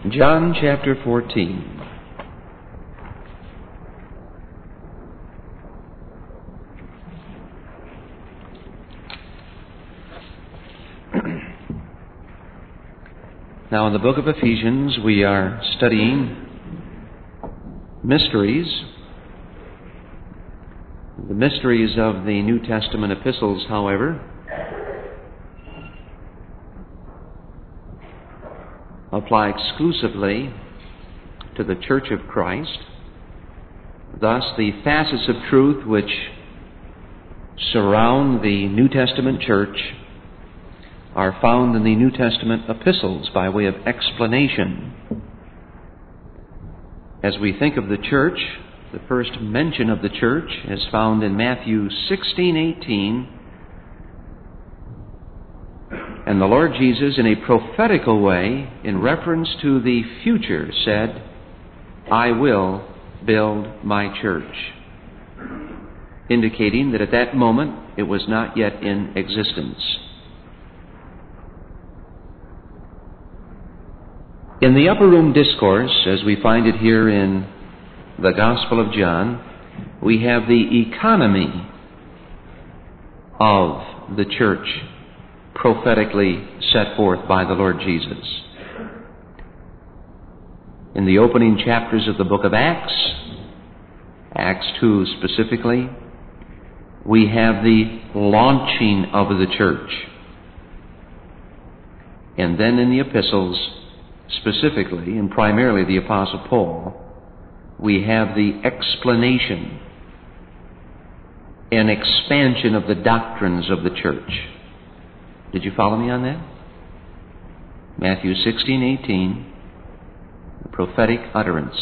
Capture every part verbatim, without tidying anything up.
John chapter fourteen. Now, in the book of Ephesians, we are studying mysteries. The mysteries of the New Testament epistles, however, apply exclusively to the Church of Christ. Thus, the facets of truth which surround the New Testament church are found in the New Testament epistles by way of explanation. As we think of the church, the first mention of the church is found in Matthew sixteen eighteen. And the Lord Jesus, in a prophetical way, in reference to the future, said, "I will build my church," indicating that at that moment it was not yet in existence. In the Upper Room Discourse, as we find it here in the Gospel of John, we have the economy of the church prophetically set forth by the Lord Jesus. In the opening chapters of the book of Acts, Acts two specifically, we have the launching of the church. And then in the epistles, specifically and primarily the Apostle Paul, we have the explanation and expansion of the doctrines of the church. Did you follow me on that? Matthew sixteen eighteen, the prophetic utterance.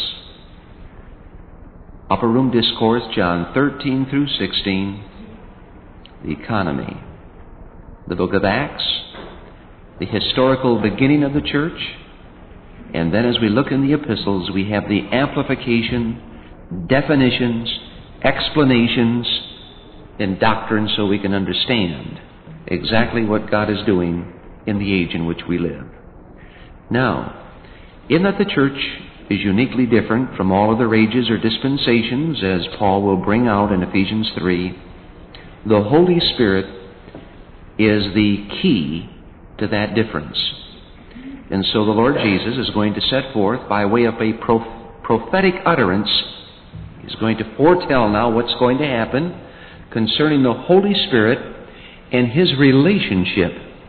Upper Room Discourse, John thirteen through sixteen, the economy. The book of Acts, the historical beginning of the church. And then as we look in the epistles, we have the amplification, definitions, explanations, and doctrine so we can understand exactly what God is doing in the age in which we live. Now, in that the church is uniquely different from all other ages or dispensations, as Paul will bring out in Ephesians three, the Holy Spirit is the key to that difference. And so the Lord Jesus is going to set forth by way of a pro- prophetic utterance. He's going to foretell now what's going to happen concerning the Holy Spirit and His relationship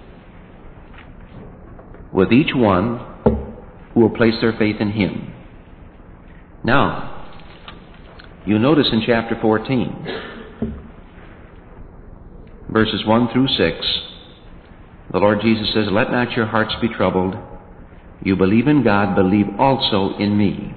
with each one who will place their faith in Him. Now, you notice in chapter fourteen, verses one through six, the Lord Jesus says, "Let not your hearts be troubled. You believe in God, believe also in me.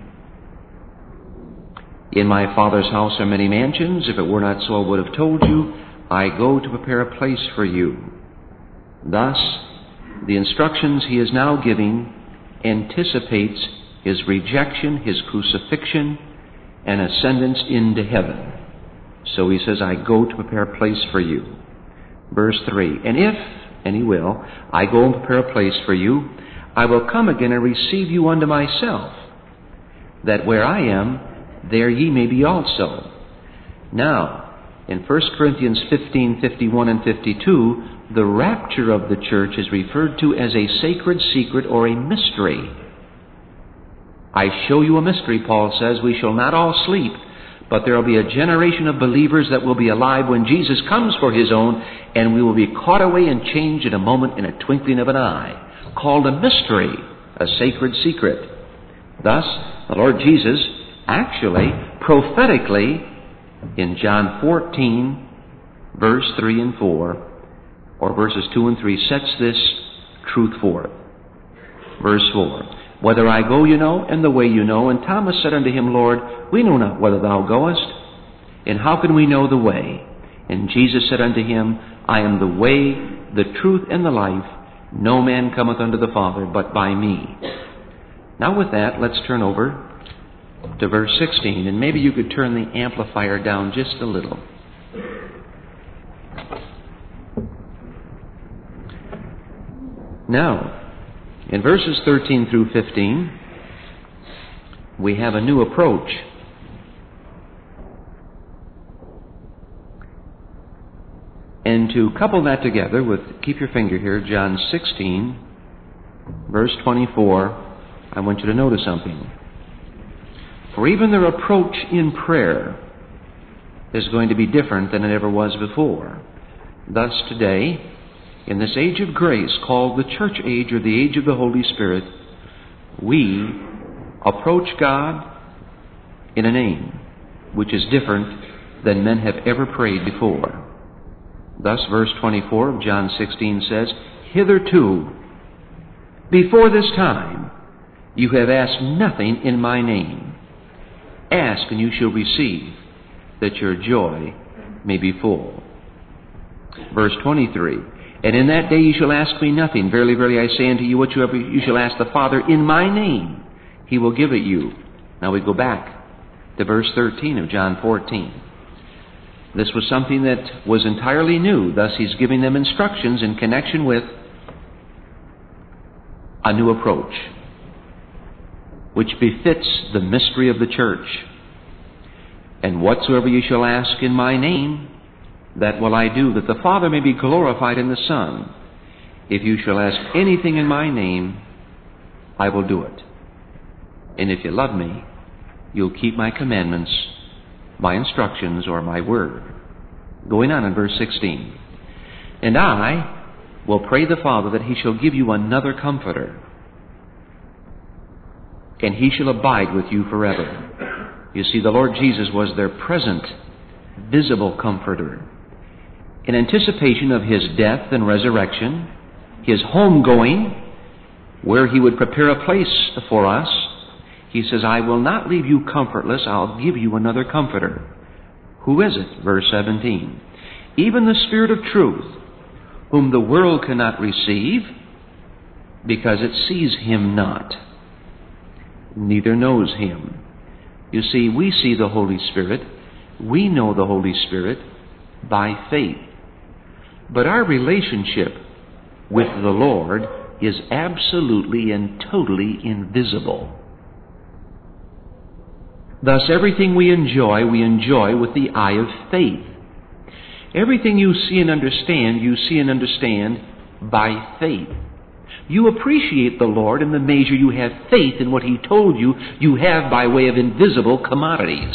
In my Father's house are many mansions. If it were not so, I would have told you. I go to prepare a place for you." Thus, the instructions He is now giving anticipates His rejection, His crucifixion, and ascendance into heaven. So He says, "I go to prepare a place for you." Verse three, "And if, and He will, I go and prepare a place for you, I will come again and receive you unto myself, that where I am, there ye may be also." Now, in First Corinthians fifteen, fifty-one and fifty-two, the rapture of the church is referred to as a sacred secret or a mystery. "I show you a mystery," Paul says. "We shall not all sleep, but there will be a generation of believers that will be alive when Jesus comes for His own, and we will be caught away and changed in a moment, in a twinkling of an eye," called a mystery, a sacred secret. Thus, the Lord Jesus actually, prophetically, in John fourteen, verse three and four, or verses two and three, sets this truth forth. Verse four, "Whither I go you know, and the way you know. And Thomas said unto Him, Lord, we know not whither thou goest, and how can we know the way? And Jesus said unto him, I am the way, the truth, and the life. No man cometh unto the Father but by me." Now with that, let's turn over to verse sixteen, and maybe you could turn the amplifier down just a little. Now, in verses thirteen through fifteen, we have a new approach. And to couple that together with, keep your finger here, John sixteen, verse twenty-four, I want you to notice something. For even their approach in prayer is going to be different than it ever was before. Thus today, in this age of grace called the church age or the age of the Holy Spirit, we approach God in a name which is different than men have ever prayed before. Thus, verse twenty-four of John sixteen says, hitherto, before this time, you have asked nothing in my name. Ask, and you shall receive, that your joy may be full. Verse twenty-three, and in that day you shall ask me nothing. Verily, verily, I say unto you, whatsoever you shall ask the Father in my name, he will give it you. Now we go back to verse thirteen of John fourteen. This was something that was entirely new. Thus, he's giving them instructions in connection with a new approach, which befits the mystery of the church. And whatsoever you shall ask in my name, that will I do, that the Father may be glorified in the Son. If you shall ask anything in my name, I will do it. And if you love me, you'll keep my commandments, my instructions, or my word. Going on in verse sixteen. And I will pray the Father that he shall give you another comforter, and he shall abide with you forever. You see, the Lord Jesus was their present, visible comforter. In anticipation of his death and resurrection, his homegoing, where he would prepare a place for us, he says, I will not leave you comfortless, I'll give you another comforter. Who is it? Verse seventeen. Even the Spirit of truth, whom the world cannot receive, because it sees him not, neither knows him. You see, we see the Holy Spirit, we know the Holy Spirit by faith. But our relationship with the Lord is absolutely and totally invisible. Thus, everything we enjoy, we enjoy with the eye of faith. Everything you see and understand, you see and understand by faith. You appreciate the Lord in the measure you have faith in what he told you you have by way of invisible commodities.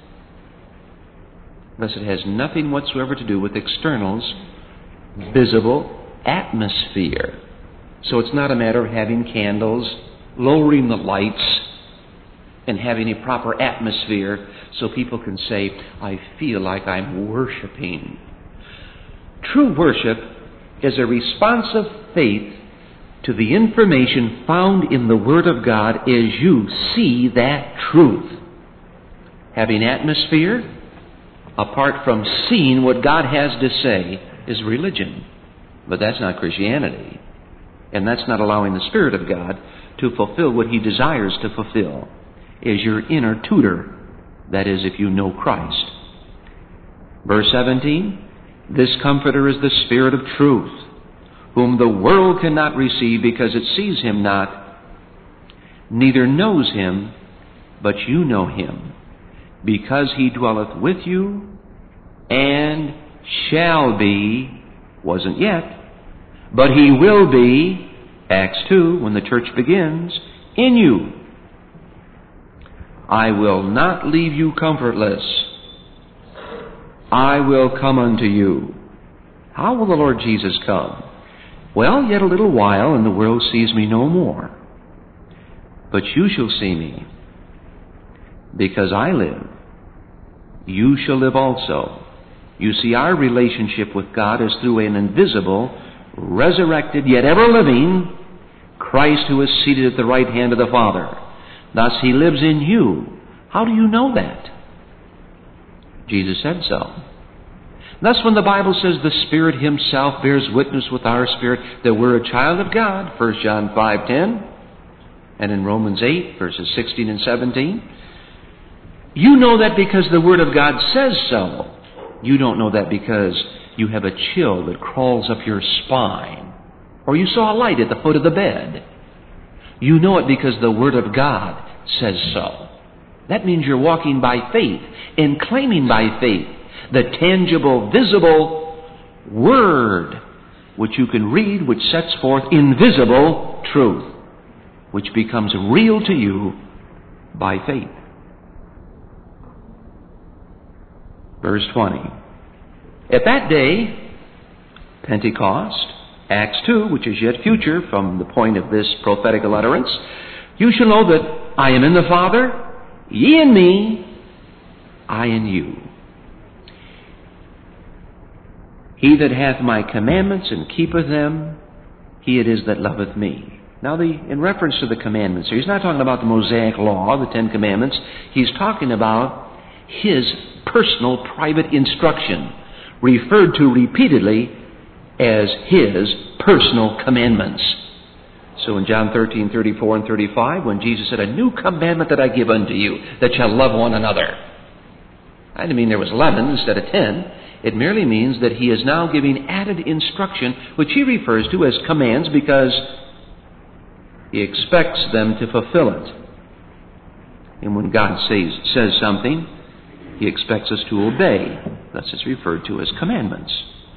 Thus, it has nothing whatsoever to do with externals, visible atmosphere. So it's not a matter of having candles, lowering the lights, and having a proper atmosphere so people can say, I feel like I'm worshiping. True worship is a response of faith to the information found in the Word of God as you see that truth. Having atmosphere, apart from seeing what God has to say, is religion. But that's not Christianity. And that's not allowing the Spirit of God to fulfill what he desires to fulfill. Is your inner tutor, that is, if you know Christ. Verse seventeen, this Comforter is the Spirit of truth, whom the world cannot receive because it sees him not, neither knows him, but you know him, because he dwelleth with you, and shall be, wasn't yet, but he will be, Acts two, when the church begins, in you. I will not leave you comfortless. I will come unto you. How will the Lord Jesus come? Well, yet a little while, and the world sees me no more. But you shall see me. Because I live, you shall live also. You see, our relationship with God is through an invisible, resurrected, yet ever living Christ who is seated at the right hand of the Father. Thus he lives in you. How do you know that? Jesus said so. Thus when the Bible says the Spirit himself bears witness with our spirit that we're a child of God, First John five ten, and in Romans eight, verses sixteen and seventeen, you know that because the Word of God says so. You don't know that because you have a chill that crawls up your spine, or you saw a light at the foot of the bed. You know it because the Word of God says so. That means you're walking by faith and claiming by faith the tangible, visible Word which you can read, which sets forth invisible truth, which becomes real to you by faith. Verse twenty. At that day, Pentecost, Acts two, which is yet future from the point of this prophetical utterance, you shall know that I am in the Father, ye in me, I in you. He that hath my commandments and keepeth them, he it is that loveth me. Now, the, in reference to the commandments here, he's not talking about the Mosaic Law, the Ten Commandments. He's talking about his personal, private instruction, referred to repeatedly as his personal commandments. So in John thirteen, thirty-four and thirty-five, when Jesus said, a new commandment that I give unto you, that shall love one another. I didn't mean there was eleven instead of ten. It merely means that he is now giving added instruction, which he refers to as commands because he expects them to fulfill it. And when God says, says something, he expects us to obey. Thus it's referred to as commandments.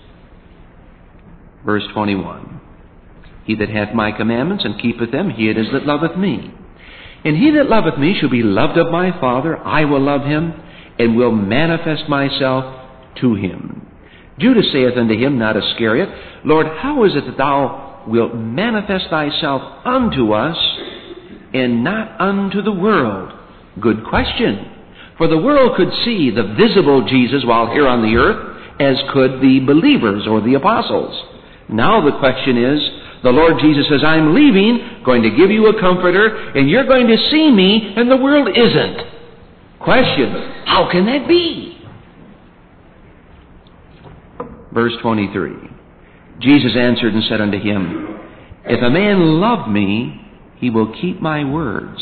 Verse twenty-one. He that hath my commandments and keepeth them, he it is that loveth me. And he that loveth me shall be loved of my Father. I will love him, and will manifest myself to him. Judas saith unto him, not Iscariot, Lord, how is it that thou wilt manifest thyself unto us, and not unto the world? Good question. For the world could see the visible Jesus while here on the earth, as could the believers or the apostles. Now the question is, the Lord Jesus says, I'm leaving, going to give you a comforter, and you're going to see me, and the world isn't. Question, how can that be? Verse twenty-three. Jesus answered and said unto him, if a man love me, he will keep my words,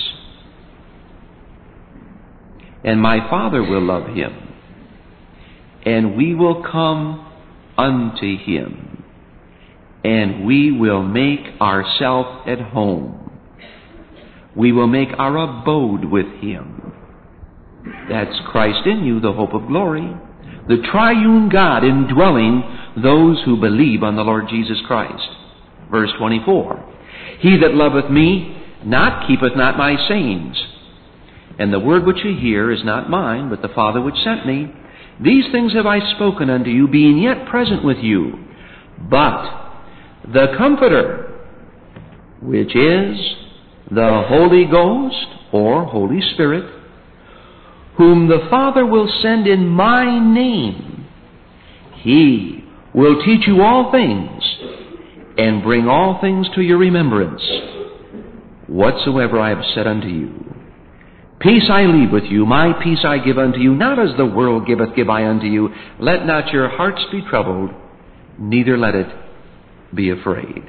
and my Father will love him, and we will come unto him, and we will make ourselves at home. We will make our abode with him. That's Christ in you, the hope of glory. The triune God indwelling those who believe on the Lord Jesus Christ. Verse twenty-four. He that loveth me not keepeth not my sayings. And the word which ye hear is not mine, but the Father which sent me. These things have I spoken unto you, being yet present with you. But the Comforter, which is the Holy Ghost, or Holy Spirit, whom the Father will send in my name, he will teach you all things, and bring all things to your remembrance, whatsoever I have said unto you. Peace I leave with you, my peace I give unto you, not as the world giveth give I unto you. Let not your hearts be troubled, neither let it be afraid.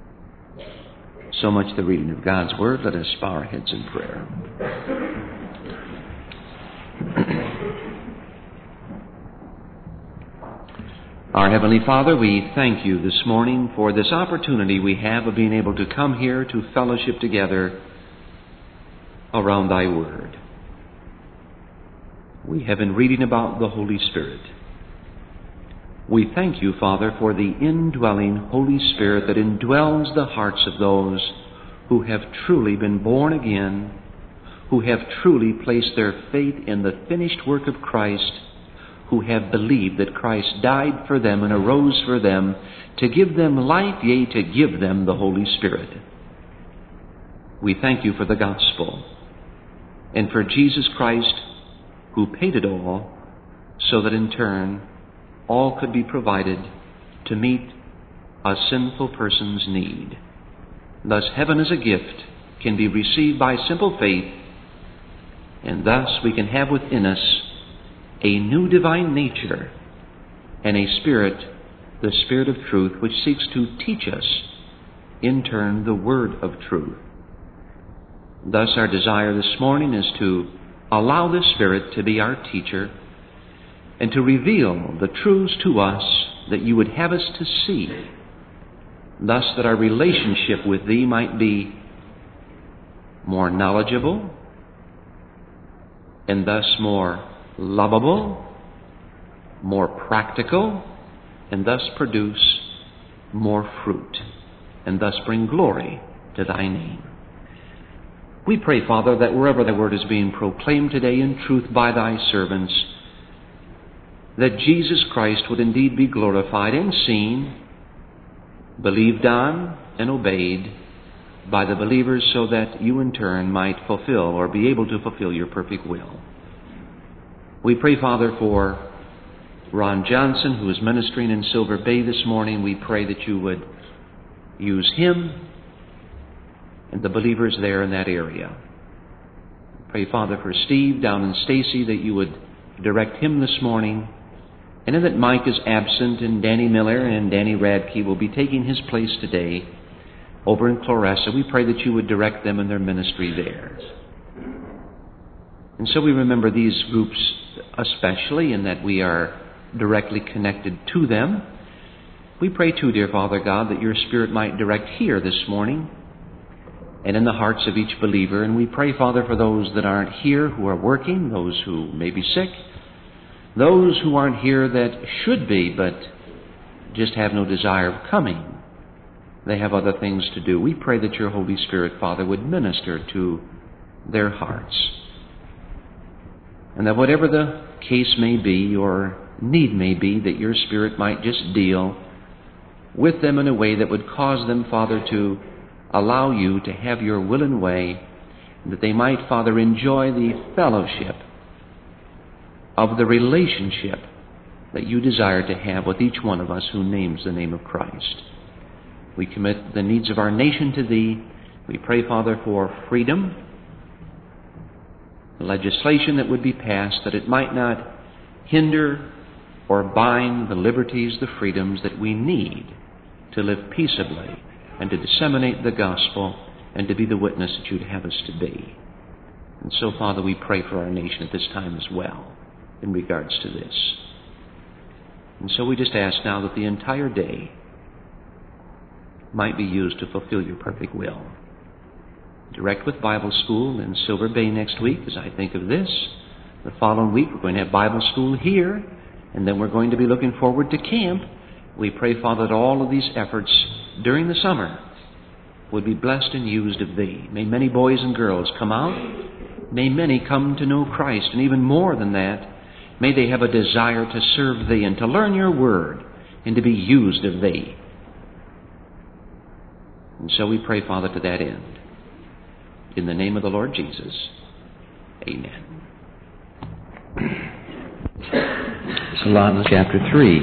So much the reading of God's Word. Let us bow our heads in prayer. Our Heavenly Father, we thank you this morning for this opportunity we have of being able to come here to fellowship together around Thy Word. We have been reading about the Holy Spirit. We thank you, Father, for the indwelling Holy Spirit that indwells the hearts of those who have truly been born again, who have truly placed their faith in the finished work of Christ, who have believed that Christ died for them and arose for them to give them life, yea, to give them the Holy Spirit. We thank you for the gospel and for Jesus Christ, who paid it all so that in turn all could be provided to meet a sinful person's need. Thus heaven as a gift can be received by simple faith, and thus we can have within us a new divine nature and a spirit, the Spirit of truth, which seeks to teach us, in turn, the word of truth. Thus our desire this morning is to allow the Spirit to be our teacher and to reveal the truths to us that you would have us to see, thus that our relationship with Thee might be more knowledgeable, and thus more lovable, more practical, and thus produce more fruit, and thus bring glory to thy name. We pray, Father, that wherever thy word is being proclaimed today in truth by thy servants, that Jesus Christ would indeed be glorified and seen, believed on, and obeyed by the believers, so that you in turn might fulfill or be able to fulfill your perfect will. We pray, Father, for Ron Johnson, who is ministering in Silver Bay this morning. We pray that you would use him and the believers there in that area. Pray, Father, for Steve down in Stacy, that you would direct him this morning. And in that Mike is absent, and Danny Miller and Danny Radke will be taking his place today over in Chloressa. We pray that you would direct them in their ministry there. And so we remember these groups especially, in that we are directly connected to them. We pray too, dear Father God, that your Spirit might direct here this morning and in the hearts of each believer. And we pray, Father, for those that aren't here who are working, those who may be sick, those who aren't here that should be but just have no desire of coming. They have other things to do. We pray that your Holy Spirit, Father, would minister to their hearts, and that whatever the case may be or need may be, that your Spirit might just deal with them in a way that would cause them, Father, to allow you to have your will and way, that they might, Father, enjoy the fellowship of the relationship that you desire to have with each one of us who names the name of Christ. We commit the needs of our nation to thee. We pray, Father, for freedom, legislation that would be passed, that it might not hinder or bind the liberties, the freedoms that we need to live peaceably and to disseminate the gospel and to be the witness that you'd have us to be. And so, Father, we pray for our nation at this time as well in regards to this. And so we just ask now that the entire day might be used to fulfill your perfect will. Direct with Bible school in Silver Bay next week, as I think of this. The following week we're going to have Bible school here, and then we're going to be looking forward to camp. We pray, Father, that all of these efforts during the summer would be blessed and used of thee. May many boys and girls come out. May many come to know Christ, and even more than that, may they have a desire to serve thee and to learn your word and to be used of thee. And so we pray, Father, to that end. In the name of the Lord Jesus, amen. Colossians chapter three.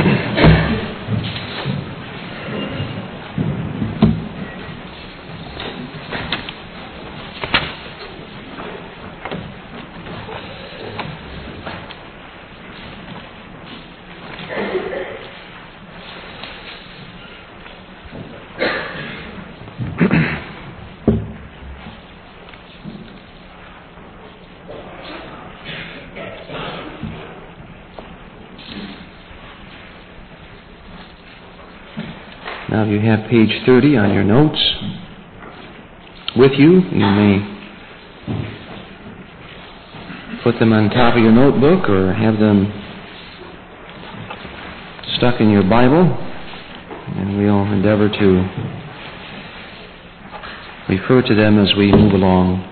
Now you have page thirty on your notes with you. You may put them on top of your notebook or have them stuck in your Bible, and we'll endeavor to refer to them as we move along.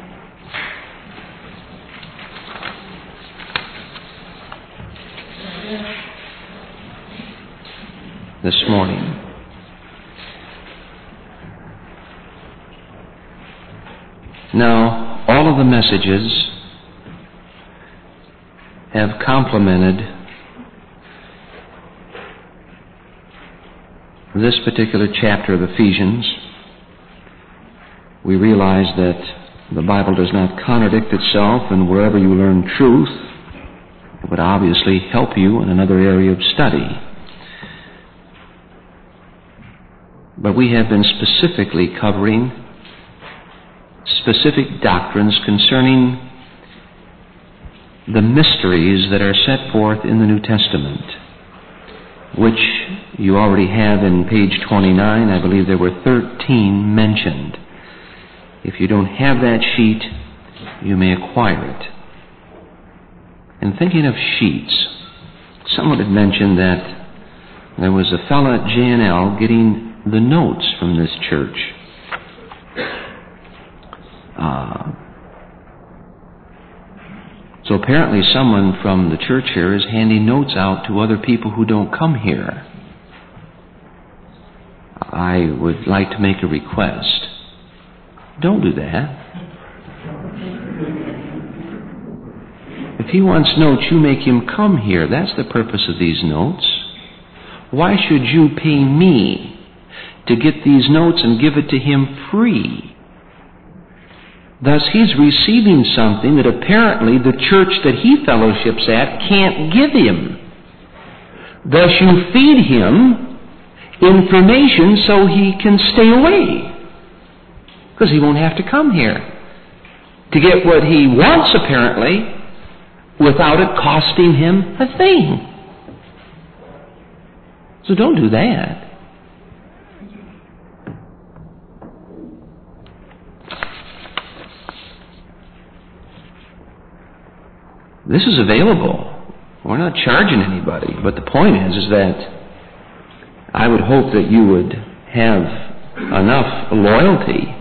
This morning. Now, all of the messages have complemented this particular chapter of Ephesians. We realize that the Bible does not contradict itself, and wherever you learn truth, it would obviously help you in another area of study. But we have been specifically covering specific doctrines concerning the mysteries that are set forth in the New Testament, which you already have in page twenty-nine. I believe there were thirteen mentioned. If you don't have that sheet, you may acquire it. And thinking of sheets, someone had mentioned that there was a fellow at J N L getting the notes from this church. Uh, so apparently someone from the church here is handing notes out to other people who don't come here. I would like to make a request. Don't do that. If he wants notes, you make him come here. That's the purpose of these notes. Why should you pay me to get these notes and give it to him free? Thus, he's receiving something that apparently the church that he fellowships at can't give him. Thus, you feed him information so he can stay away, because he won't have to come here to get what he wants, apparently, without it costing him a thing. So don't do that. This is available. We're not charging anybody, but the point is, is that I would hope that you would have enough loyalty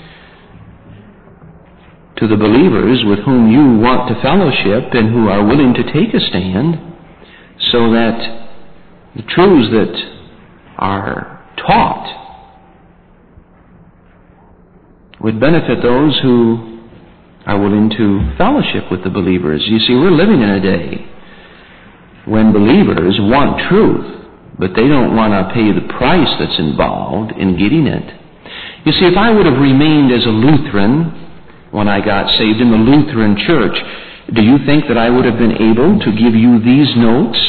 to the believers with whom you want to fellowship and who are willing to take a stand, so that the truths that are taught would benefit those who are willing to fellowship with the believers. You see, we're living in a day when believers want truth, but they don't want to pay the price that's involved in getting it. You see, if I would have remained as a Lutheran when I got saved in the Lutheran church, do you think that I would have been able to give you these notes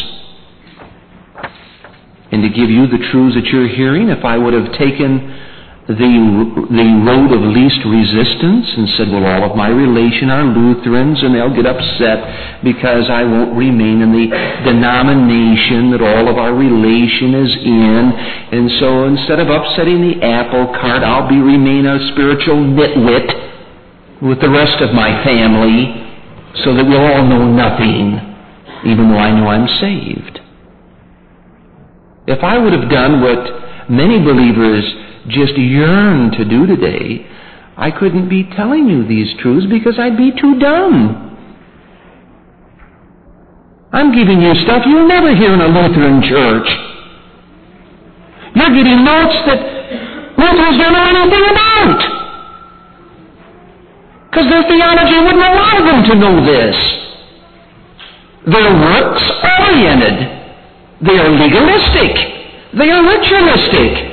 and to give you the truths that you're hearing if I would have taken the, the road of least resistance and said, well, all of my relation are Lutherans and they'll get upset because I won't remain in the denomination that all of our relation is in, and so instead of upsetting the apple cart, I'll be remain a spiritual nitwit with the rest of my family so that we'll all know nothing, even though I know I'm saved. If I would have done what many believers just yearn to do today, I couldn't be telling you these truths because I'd be too dumb. I'm giving you stuff you'll never hear in a Lutheran church. You're getting notes that Lutherans don't know anything about, because their theology wouldn't allow them to know this. They're works-oriented. They are legalistic. They are ritualistic.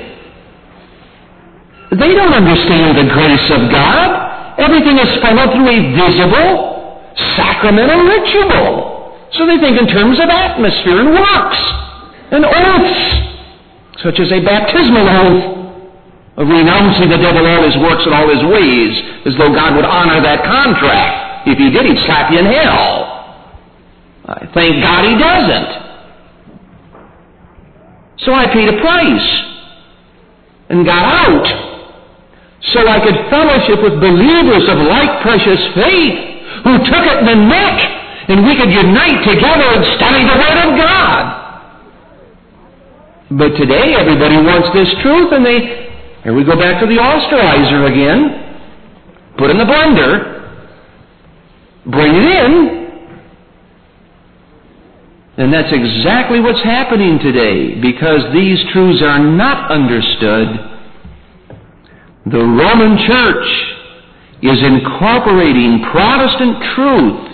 They don't understand the grace of God. Everything is funneled through a visible, sacramental ritual. So they think in terms of atmosphere and works and oaths, such as a baptismal oath of renouncing the devil, all his works and all his ways, as though God would honor that contract. If he did, he'd slap you in hell. I thank God he doesn't. So I paid a price and got out, so I could fellowship with believers of like precious faith who took it in the neck, and we could unite together and study the Word of God. But today everybody wants this truth, and they, here we go back to the Austerizer again, put in the blender, bring it in, and that's exactly what's happening today, because these truths are not understood. The Roman Church is incorporating Protestant truth,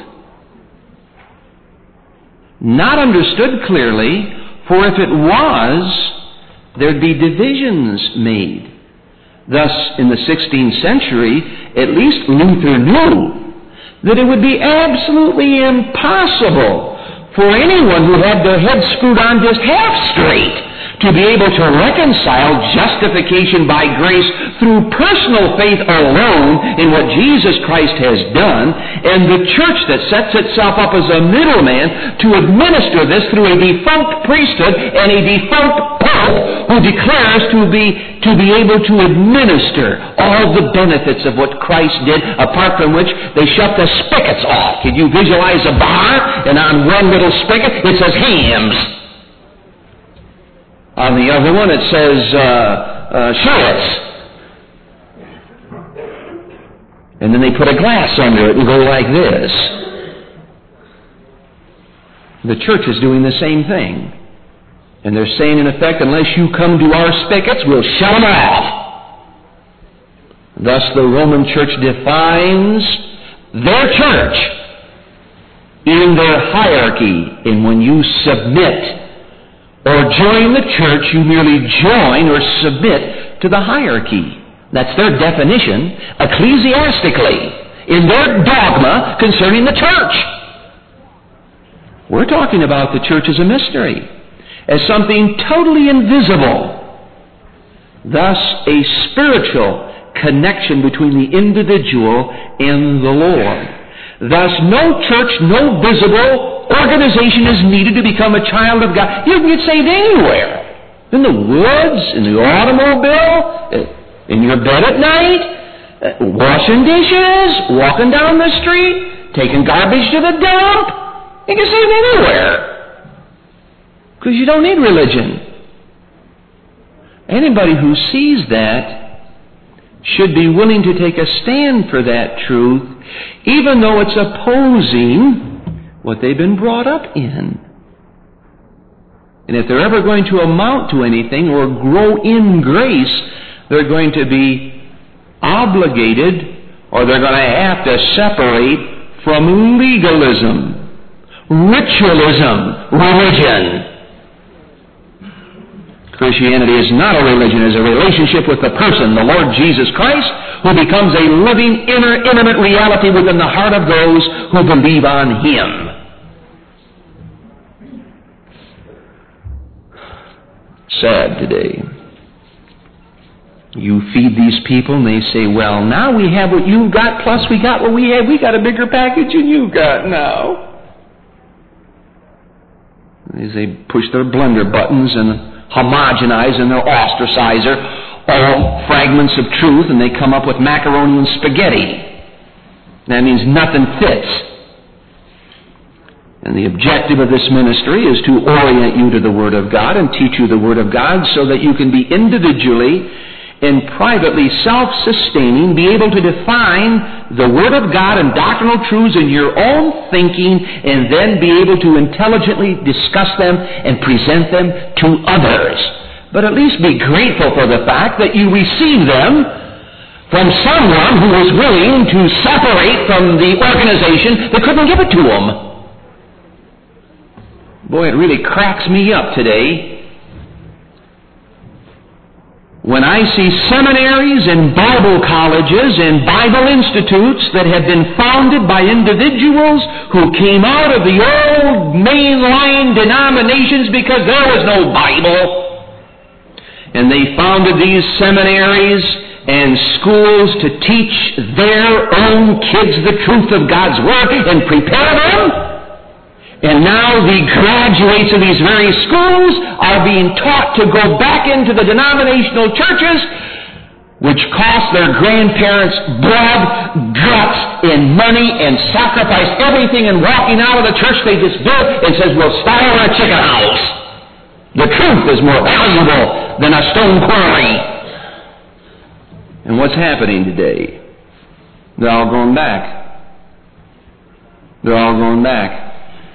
not understood clearly, for if it was, there'd be divisions made. Thus, in the sixteenth century, at least Luther knew that it would be absolutely impossible for anyone who had their head screwed on just half straight to be able to reconcile justification by grace through personal faith alone in what Jesus Christ has done, and the church that sets itself up as a middleman to administer this through a defunct priesthood and a defunct pope Pope who declares to be, to be able to administer all the benefits of what Christ did, apart from which they shut the spigots off. Can you visualize a bar, and on one little spigot it says hams. On the other one it says uh, uh, shallots. And then they put a glass under it and go like this. The church is doing the same thing. And they're saying, in effect, unless you come to our spigots, we'll shut them off. Thus, the Roman Church defines their church in their hierarchy. And when you submit or join the church, you merely join or submit to the hierarchy. That's their definition, ecclesiastically, in their dogma concerning the church. We're talking about the church as a mystery, as something totally invisible. Thus, a spiritual connection between the individual and the Lord. Thus, no church, no visible organization is needed to become a child of God. You can get saved anywhere. In the woods, in the automobile, in your bed at night, washing dishes, walking down the street, taking garbage to the dump. You can get saved anywhere. Because you don't need religion. Anybody who sees that should be willing to take a stand for that truth, even though it's opposing what they've been brought up in. And if they're ever going to amount to anything or grow in grace, they're going to be obligated, or they're going to have to separate from legalism, ritualism, religion. Christianity is not a religion. It is a relationship with the person, the Lord Jesus Christ, who becomes a living, inner, intimate reality within the heart of those who believe on Him. Sad today. You feed these people and they say, well, now we have what you've got, plus we got what we have. We got a bigger package than you've got now. As they push their blender buttons and homogenize and they'll ostracizer all fragments of truth, and they come up with macaroni and spaghetti. That means nothing fits. And the objective of this ministry is to orient you to the Word of God and teach you the Word of God so that you can be individually and privately self-sustaining, be able to define the Word of God and doctrinal truths in your own thinking, and then be able to intelligently discuss them and present them to others. But at least be grateful for the fact that you receive them from someone who was willing to separate from the organization that couldn't give it to them. Boy, it really cracks me up today when I see seminaries and Bible colleges and Bible institutes that have been founded by individuals who came out of the old mainline denominations because there was no Bible. And they founded these seminaries and schools to teach their own kids the truth of God's Word and prepare them. And now the graduates of these very schools are being taught to go back into the denominational churches, which cost their grandparents blood, guts, and money, and sacrifice everything in walking out of the church they just built and says, we'll start over a chicken house. The truth is more valuable than a stone quarry. And what's happening today? They're all going back. They're all going back.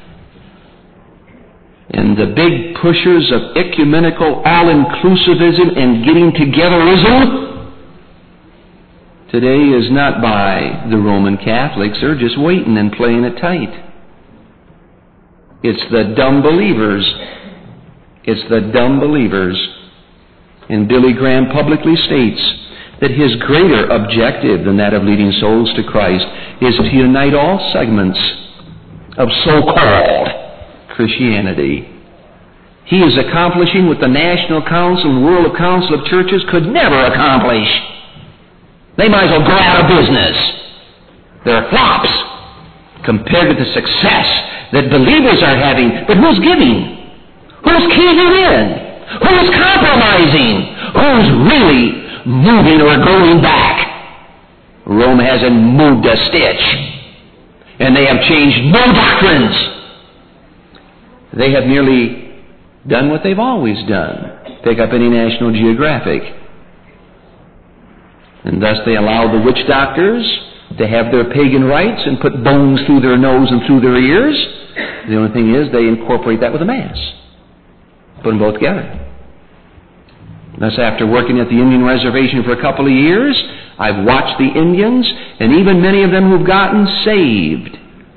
And the big pushers of ecumenical all-inclusivism and getting togetherism today is not by the Roman Catholics. They're just waiting and playing it tight. It's the dumb believers. It's the dumb believers. And Billy Graham publicly states that his greater objective than that of leading souls to Christ is to unite all segments of so-called Christianity. He is accomplishing what the National Council and World Council of Churches could never accomplish. They might as well go out of business. They're flops compared to the success that believers are having. But who's giving? Who's caving in? Who's compromising? Who's really moving or going back? Rome hasn't moved a stitch, and they have changed no doctrines. They have merely done what they've always done. Pick up any National Geographic. And thus they allow the witch doctors to have their pagan rites and put bones through their nose and through their ears. The only thing is they incorporate that with the Mass. Put them both together. Thus, after working at the Indian reservation for a couple of years, I've watched the Indians, and even many of them who've gotten saved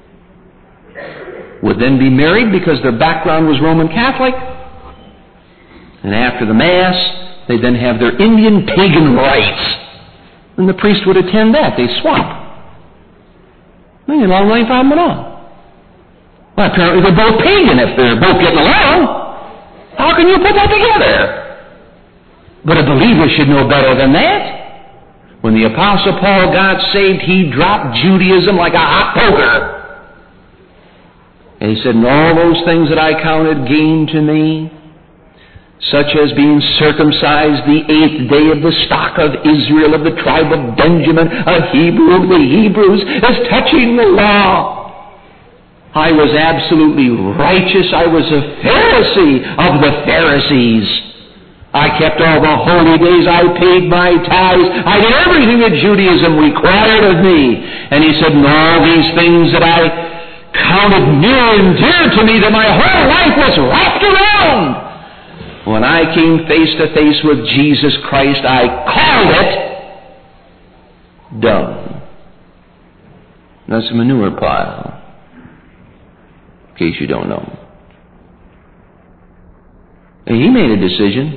would then be married because their background was Roman Catholic. And after the Mass, they then have their Indian pagan rites. And the priest would attend that. They swap. They get along no problem at all. Well, apparently they're both pagan if they're both getting along. How can you put that together? But a believer should know better than that. When the Apostle Paul got saved, he dropped Judaism like a hot poker. And he said, and all those things that I counted gain to me, such as being circumcised the eighth day of the stock of Israel, of the tribe of Benjamin, a Hebrew of the Hebrews, as touching the law. I was absolutely righteous. I was a Pharisee of the Pharisees. I kept all the holy days. I paid my tithes. I did everything that Judaism required of me. And he said, and all these things that I counted near and dear to me, that my whole life was wrapped around. When I came face to face with Jesus Christ, I called it done. That's a manure pile, in case you don't know. And he made a decision.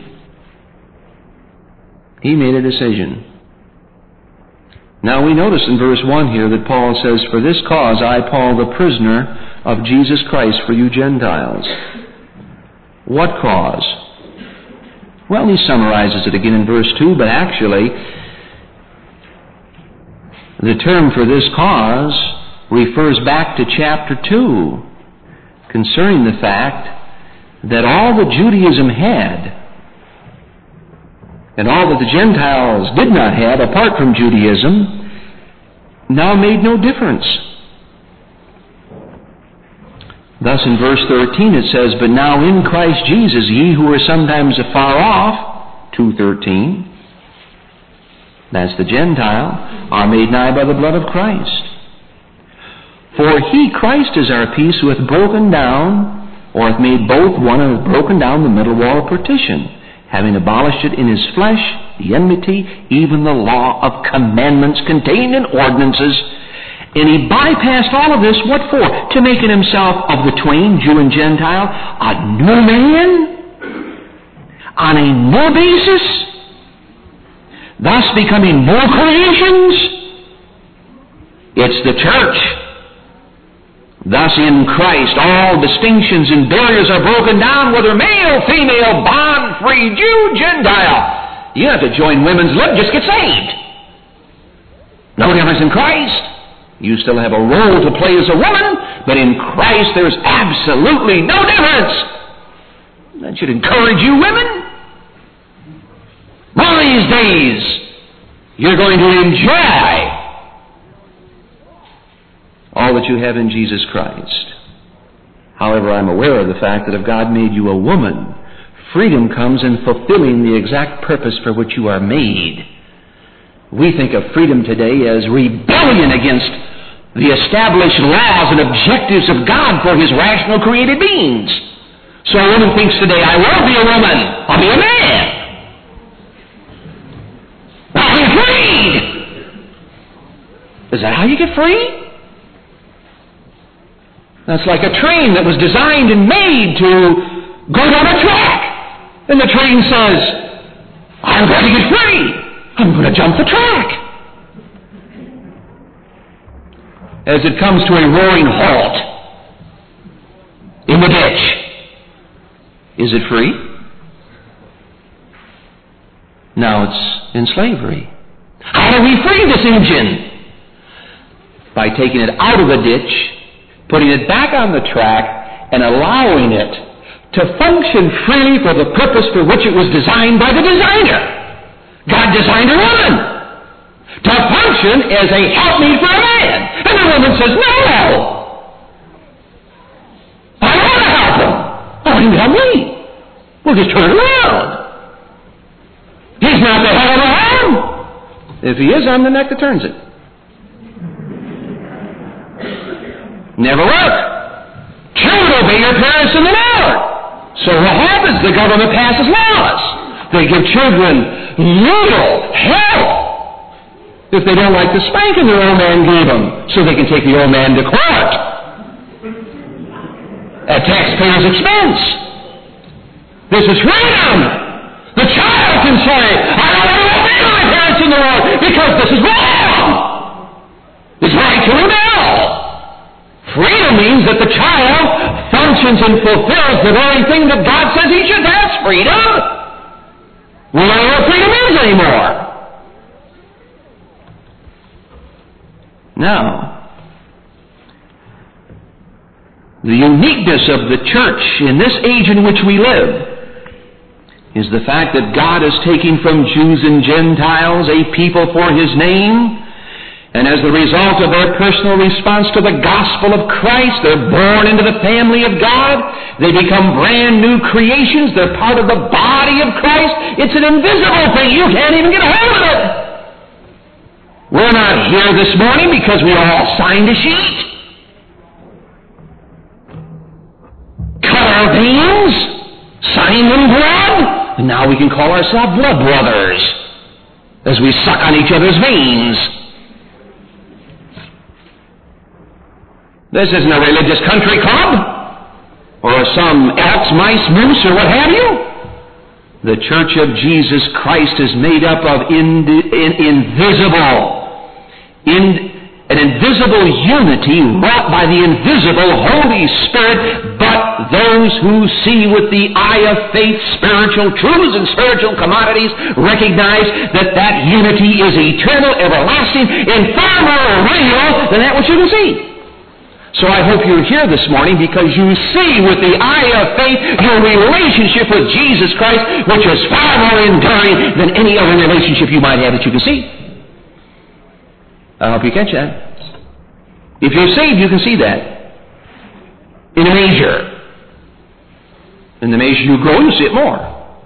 He made a decision. Now we notice in verse one here that Paul says, for this cause I, Paul, the prisoner of Jesus Christ for you Gentiles. What cause? Well, he summarizes it again in verse two, but actually the term for this cause refers back to chapter two, concerning the fact that all that Judaism had and all that the Gentiles did not have apart from Judaism now made no difference. Thus in verse thirteen it says, but now in Christ Jesus, ye who are sometimes afar off, two thirteen, that's the Gentile, are made nigh by the blood of Christ. For he, Christ, is our peace, who hath broken down, or hath made both one, and hath broken down the middle wall of partition, having abolished it in his flesh, the enmity, even the law of commandments contained in ordinances. And he bypassed all of this, what for? To make in himself of the twain, Jew and Gentile, a new man, on a new basis, thus becoming more creations. It's the church. Thus in Christ all distinctions and barriers are broken down, whether male, female, bond, free, Jew, Gentile. You don't have to join women's lib, just get saved. No difference in Christ. You still have a role to play as a woman, but in Christ there's absolutely no difference. That should encourage you women. One of these days, you're going to enjoy all that you have in Jesus Christ. However, I'm aware of the fact that if God made you a woman, freedom comes in fulfilling the exact purpose for which you are made. We think of freedom today as rebellion against the established laws and objectives of God for His rational created beings. So a woman thinks today, I won't be a woman, I'll be a man. I'll be freed. Is that how you get free? That's like a train that was designed and made to go down a track. And the train says, I'm going to get free. I'm going to jump the track. As it comes to a roaring halt in the ditch, is it free? Now it's in slavery. How do we free this engine? By taking it out of the ditch, putting it back on the track, and allowing it to function freely for the purpose for which it was designed by the designer. God designed a woman to function as a helpmeet for a man. And the woman says, no, I don't want to help him. I want him to help me. We'll just turn it around. He's not the head of the home. If he is, I'm the neck that turns it. Never work. Children obey your parents in the Lord. So what happens? The government passes laws. They give children legal help if they don't like the spanking their old man gave them, so they can take the old man to court at taxpayers' expense. This is freedom. The child can say, I don't want to obey my parents in the Lord because this is wrong. It's right to rebel. Freedom means that the child functions and fulfills the very thing that God says he should. That's freedom. We don't know what freedom is anymore. Now, the uniqueness of the church in this age in which we live is the fact that God is taking from Jews and Gentiles a people for his name, and as the result of their personal response to the gospel of Christ, they're born into the family of God. They become brand new creations. They're part of the body of Christ. It's an invisible thing. You can't even get a hold of it. We're not here this morning because we all signed a sheet, cut our veins, signed in blood, and now we can call ourselves blood brothers as we suck on each other's veins. This isn't a religious country club or some elks, mice, moose, or what have you. The Church of Jesus Christ is made up of in, in, invisible, in, an invisible unity wrought by the invisible Holy Spirit, but those who see with the eye of faith spiritual truths and spiritual commodities recognize that that unity is eternal, everlasting, and far more real than that which you can see. So I hope you're here this morning because you see with the eye of faith your relationship with Jesus Christ, which is far more enduring than any other relationship you might have that you can see. I hope you catch that. If you're saved, you can see that. In a measure. In the measure you grow, you see it more.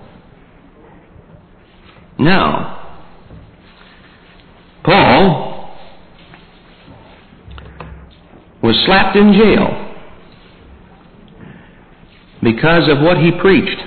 Now, Paul was slapped in jail because of what he preached.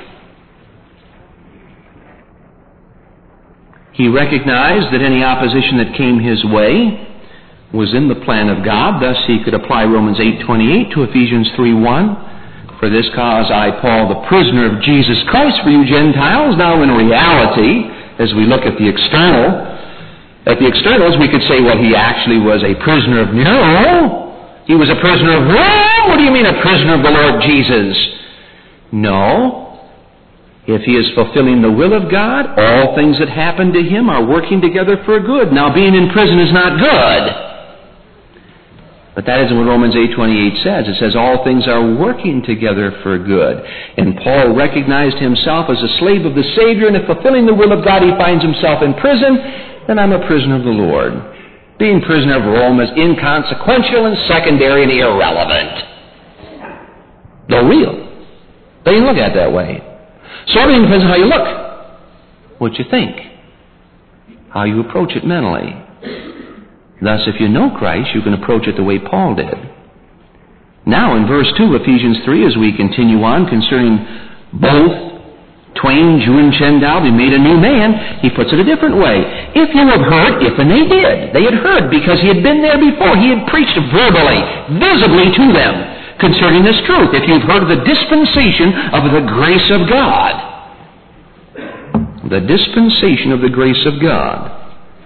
He recognized that any opposition that came his way was in the plan of God. Thus he could apply Romans eight twenty-eight to Ephesians three one. For this cause I, Paul, the prisoner of Jesus Christ for you Gentiles. Now in reality, as we look at the external, at the externals, we could say, well, he actually was a prisoner of Nero. He was a prisoner of Rome. What do you mean a prisoner of the Lord Jesus? No. If he is fulfilling the will of God, all things that happen to him are working together for good. Now, being in prison is not good. But that isn't what Romans eight twenty-eight says. It says all things are working together for good. And Paul recognized himself as a slave of the Savior, and if fulfilling the will of God he finds himself in prison, then I'm a prisoner of the Lord. Being prisoner of Rome is inconsequential and secondary and irrelevant. Though real. They didn't look at it that way. So everything depends on how you look, what you think, how you approach it mentally. Thus, if you know Christ, you can approach it the way Paul did. Now, in verse two, Ephesians three, as we continue on concerning both twain, Jew and Gentile, be made a new man, he puts it a different way. If you have heard, if and they did. They had heard because he had been there before. He had preached verbally, visibly to them concerning this truth. If you've heard of the dispensation of the grace of God. The dispensation of the grace of God.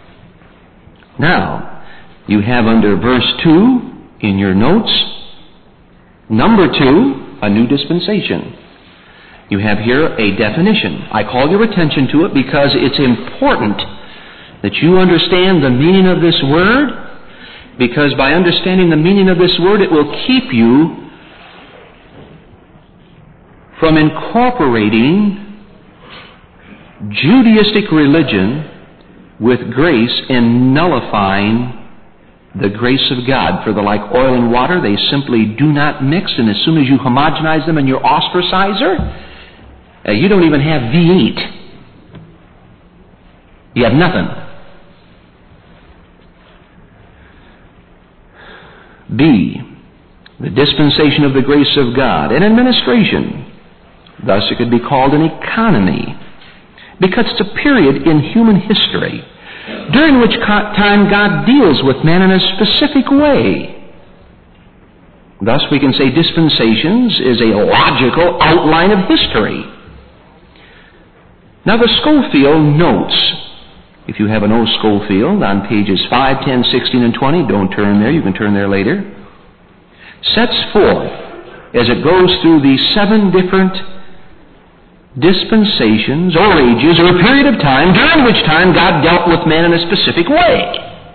Now, you have under verse two in your notes, number two, a new dispensation. You have here a definition. I call your attention to it because it's important that you understand the meaning of this word, because by understanding the meaning of this word, it will keep you from incorporating Judaistic religion with grace and nullifying the grace of God. For they're like oil and water, they simply do not mix, and as soon as you homogenize them in your ostracizer, uh, you don't even have V eight. You have nothing. B, the dispensation of the grace of God. An administration. Thus it could be called an economy, because it's a period in human history during which time God deals with man in a specific way. Thus we can say dispensations is a logical outline of history. Now the Scofield notes, if you have an old Scofield on pages five, ten, sixteen, and twenty, don't turn there, you can turn there later, sets forth, as it goes through these seven different dispensations or ages or a period of time during which time God dealt with man in a specific way.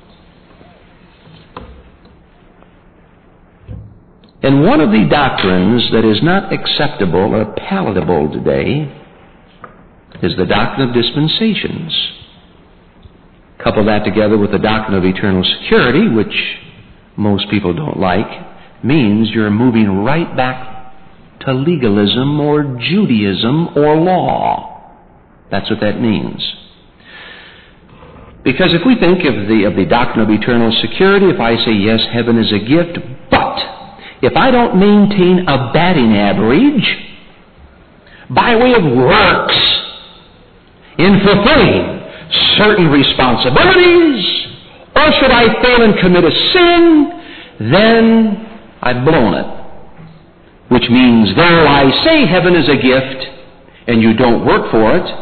And one of the doctrines that is not acceptable or palatable today is the doctrine of dispensations. Couple that together with the doctrine of eternal security, which most people don't like, means you're moving right back to legalism or Judaism or law. That's what that means. Because if we think of the, of the doctrine of eternal security, if I say, yes, heaven is a gift, but if I don't maintain a batting average by way of works in fulfilling certain responsibilities, or should I fail and commit a sin, then I've blown it. Which means, though I say heaven is a gift and you don't work for it,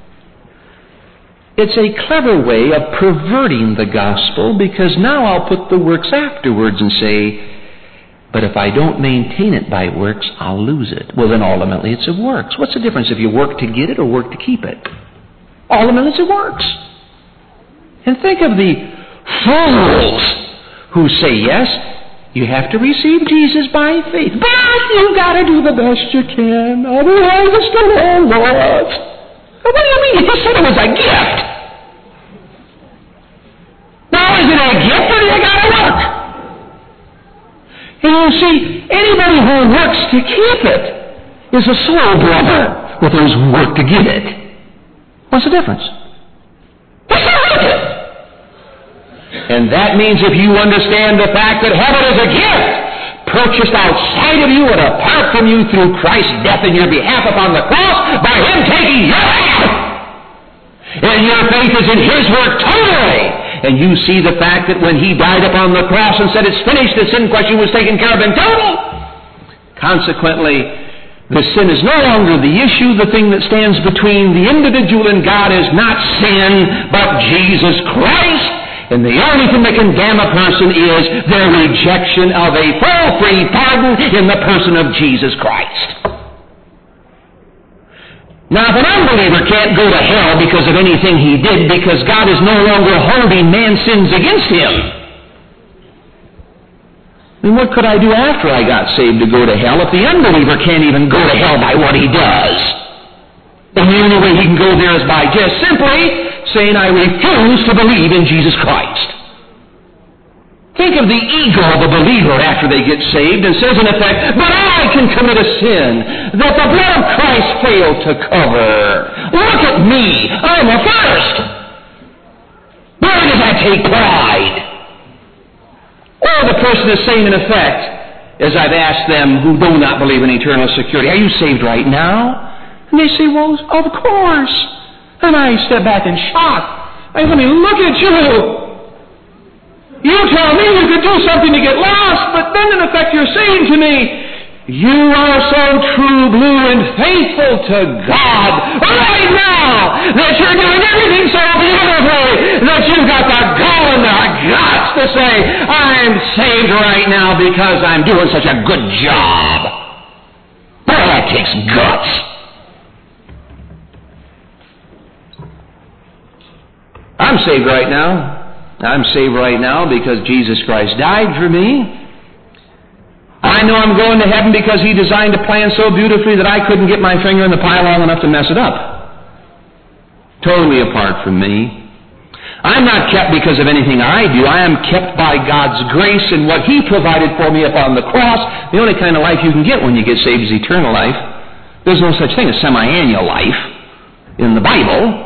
it's a clever way of perverting the gospel, because now I'll put the works afterwards and say, but if I don't maintain it by works, I'll lose it. Well, then ultimately it's of works. What's the difference if you work to get it or work to keep it? Ultimately it's of works. And think of the fools who say, yes, you have to receive Jesus by faith, but you've got to do the best you can, otherwise it's still all lost. What do you mean? You just said it was a gift. Now, is it a gift or do you got to work? And you see, anybody who works to keep it is a soul brother with those who work to get it. What's the difference? What's the difference? And that means if you understand the fact that heaven is a gift, purchased outside of you and apart from you through Christ's death in your behalf upon the cross, by Him taking your life, and your faith is in His work totally, and you see the fact that when He died upon the cross and said it's finished, the sin question was taken care of in total. Consequently, the sin is no longer the issue. The thing that stands between the individual and God is not sin, but Jesus Christ. And the only thing that can damn a person is their rejection of a full free pardon in the person of Jesus Christ. Now, if an unbeliever can't go to hell because of anything he did, because God is no longer holding man's sins against him, then what could I do after I got saved to go to hell if the unbeliever can't even go to hell by what he does? And the only way he can go there is by just simply saying, I refuse to believe in Jesus Christ. Think of the ego of a believer after they get saved and says in effect, but I can commit a sin that the blood of Christ failed to cover. Look at me. I'm the first. Where does that take pride? Or the person is saying in effect, as I've asked them who do not believe in eternal security, are you saved right now? And they say, well, of course. And I step back in shock. I say, look at you. You tell me you could do something to get lost, but then in effect you're saying to me, you are so true, blue, and faithful to God right now that you're doing everything so beautifully that you've got the gall and the guts to say, I'm saved right now because I'm doing such a good job. Boy, that takes guts. I'm saved right now. I'm saved right now because Jesus Christ died for me. I know I'm going to heaven because He designed a plan so beautifully that I couldn't get my finger in the pie long enough to mess it up. Totally apart from me. I'm not kept because of anything I do. I am kept by God's grace and what He provided for me upon the cross. The only kind of life you can get when you get saved is eternal life. There's no such thing as semi-annual life in the Bible.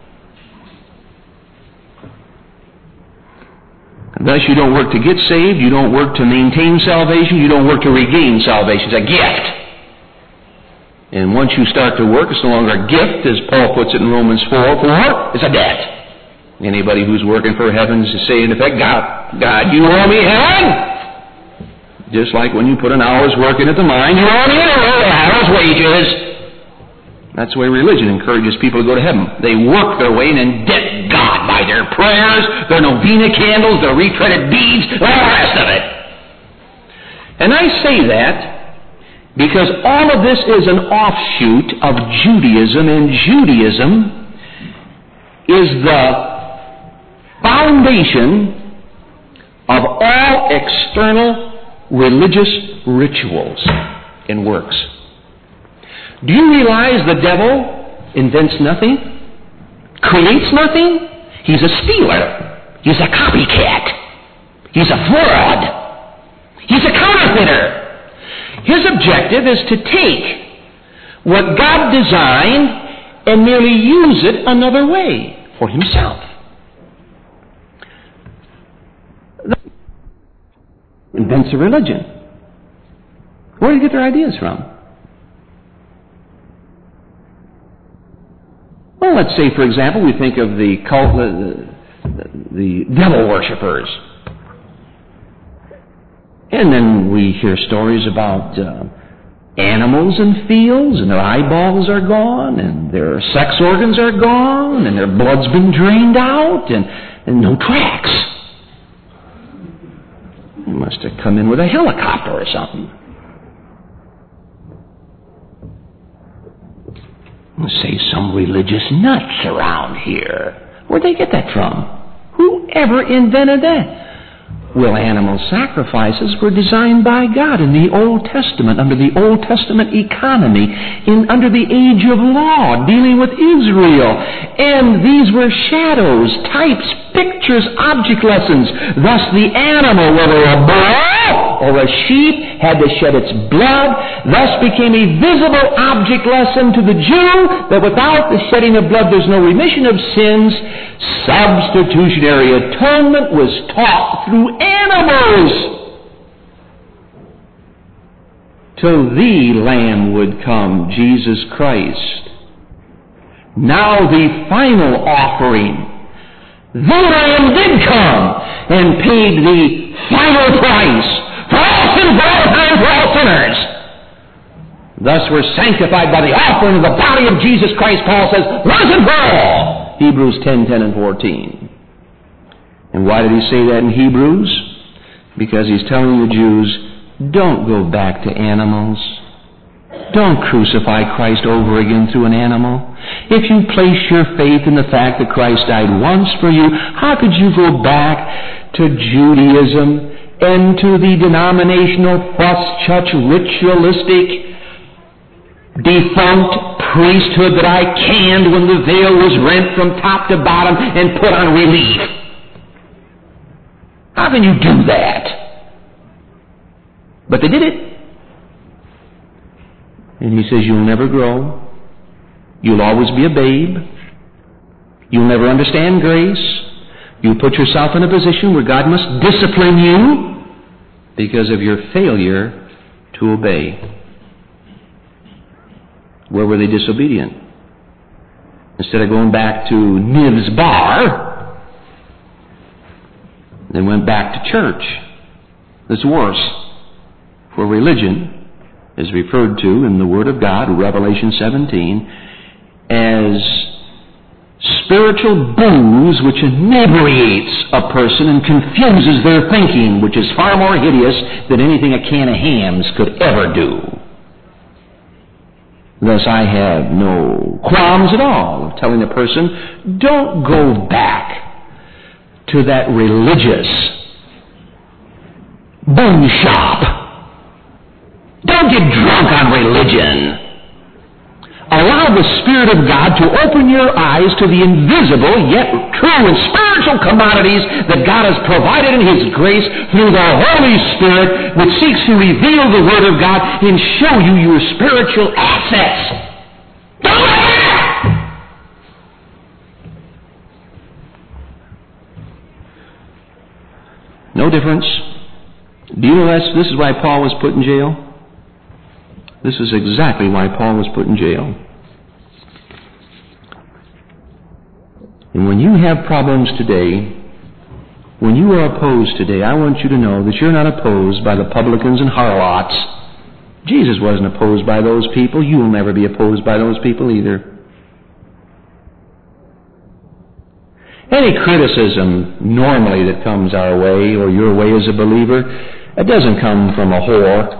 Thus, you don't work to get saved. You don't work to maintain salvation. You don't work to regain salvation. It's a gift. And once you start to work, it's no longer a gift, as Paul puts it in Romans four four. It's a debt. Anybody who's working for heaven is saying, in effect, God, God, you owe me heaven. Just like when you put an hour's work in at the mine, you owe me an hour's wages. That's the way religion encourages people to go to heaven. They work their way and indebt God by their prayers, their novena candles, their retreaded beads, all the rest of it. And I say that because all of this is an offshoot of Judaism, and Judaism is the foundation of all external religious rituals and works. Do you realize the devil invents nothing? Creates nothing? He's a stealer. He's a copycat. He's a fraud. He's a counterfeiter. His objective is to take what God designed and merely use it another way for himself. Invents a religion. Where do they get their ideas from? Well, let's say, for example, we think of the cult, the, the, the devil worshippers. And then we hear stories about uh, animals in fields, and their eyeballs are gone, and their sex organs are gone, and their blood's been drained out, and, and no tracks. They must have come in with a helicopter or something. Say some religious nuts around here. Where'd they get that from? Whoever invented that? Well, animal sacrifices were designed by God in the Old Testament, under the Old Testament economy, in under the age of law, dealing with Israel. And these were shadows, types, pictures, object lessons. Thus the animal, whether a bull or a sheep, had to shed its blood. Thus became a visible object lesson to the Jew that without the shedding of blood there's no remission of sins. Substitutionary atonement was taught through animals. Till the Lamb would come, Jesus Christ. Now the final offering. The Lamb did come and paid the final price for all sin, for all time, for all sinners. Thus we're sanctified by the offering of the body of Jesus Christ, Paul says, once and for all. Hebrews ten, ten and fourteen. And why did he say that in Hebrews? Because he's telling the Jews, don't go back to animals. Don't crucify Christ over again through an animal. If you place your faith in the fact that Christ died once for you, how could you go back to Judaism and to the denominational, fuss-church, ritualistic, defunct priesthood that I canned when the veil was rent from top to bottom and put on relief? How can you do that? But they did it. And he says, you'll never grow. You'll always be a babe. You'll never understand grace. You'll put yourself in a position where God must discipline you because of your failure to obey. Where were they disobedient? Instead of going back to Niv's bar, they went back to church. That's worse. For religion is referred to in the Word of God, Revelation seventeen, as spiritual booze which inebriates a person and confuses their thinking, which is far more hideous than anything a can of hams could ever do. Thus I have no qualms at all of telling a person, don't go back to that religious bone shop. get drunk on religion. Allow the Spirit of God to open your eyes to the invisible, yet true and spiritual commodities that God has provided in His grace through the Holy Spirit, which seeks to reveal the Word of God and show you your spiritual assets. Don't let that! No difference. Do you know that's, this is why Paul was put in jail? This is exactly why Paul was put in jail. And when you have problems today, when you are opposed today, I want you to know that you're not opposed by the publicans and harlots. Jesus wasn't opposed by those people. You will never be opposed by those people either. Any criticism normally that comes our way or your way as a believer, it doesn't come from a whore.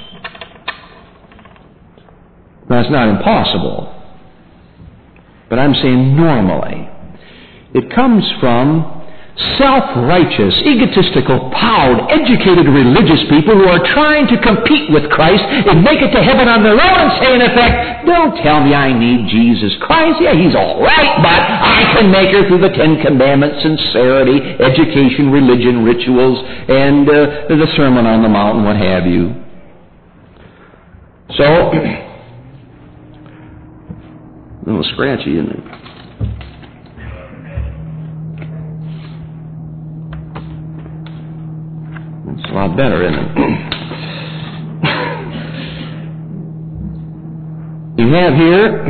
Now, it's not impossible, but I'm saying normally. It comes from self-righteous, egotistical, proud, educated religious people who are trying to compete with Christ and make it to heaven on their own and say, in effect, don't tell me I need Jesus Christ. Yeah, He's all right, but I can make her through the Ten Commandments, sincerity, education, religion, rituals, and uh, the Sermon on the Mount and what have you. So, a little scratchy, isn't it? It's a lot better, isn't it? You have here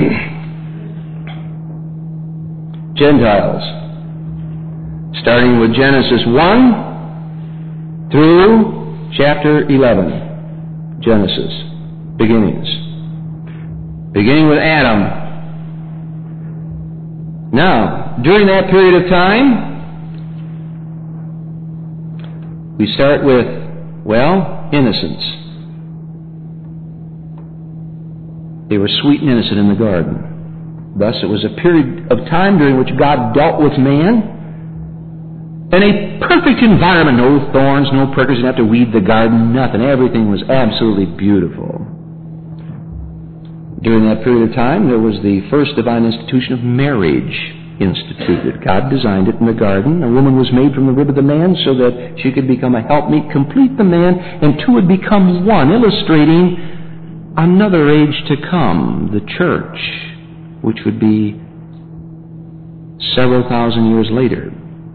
Gentiles, starting with Genesis one through chapter eleven. Genesis, beginnings. Beginning with Adam. Now, during that period of time, we start with, well, innocence. They were sweet and innocent in the garden. Thus, it was a period of time during which God dealt with man in a perfect environment. No thorns, no prickers, you didn't have to weed the garden, nothing. Everything was absolutely beautiful. During that period of time, there was the first divine institution of marriage instituted. God designed it in the garden. A woman was made from the rib of the man so that she could become a helpmeet, complete the man, and two would become one, illustrating another age to come, the church, which would be several thousand years later.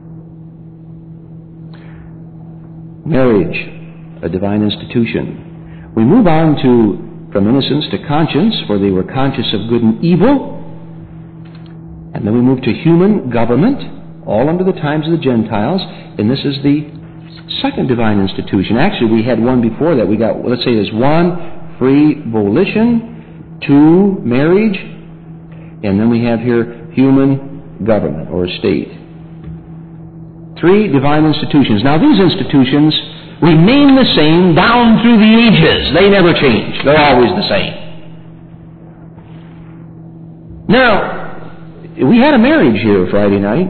Marriage, a divine institution. We move on to from innocence to conscience, for they were conscious of good and evil. And then we move to human government, all under the times of the Gentiles, and this is the second divine institution. Actually, we had one before that. We got, let's say there's one, free volition, two, marriage, and then we have here human government or state. Three divine institutions. Now, these institutions remain the same down through the ages. They never change. They're always the same. Now, we had a marriage here Friday night.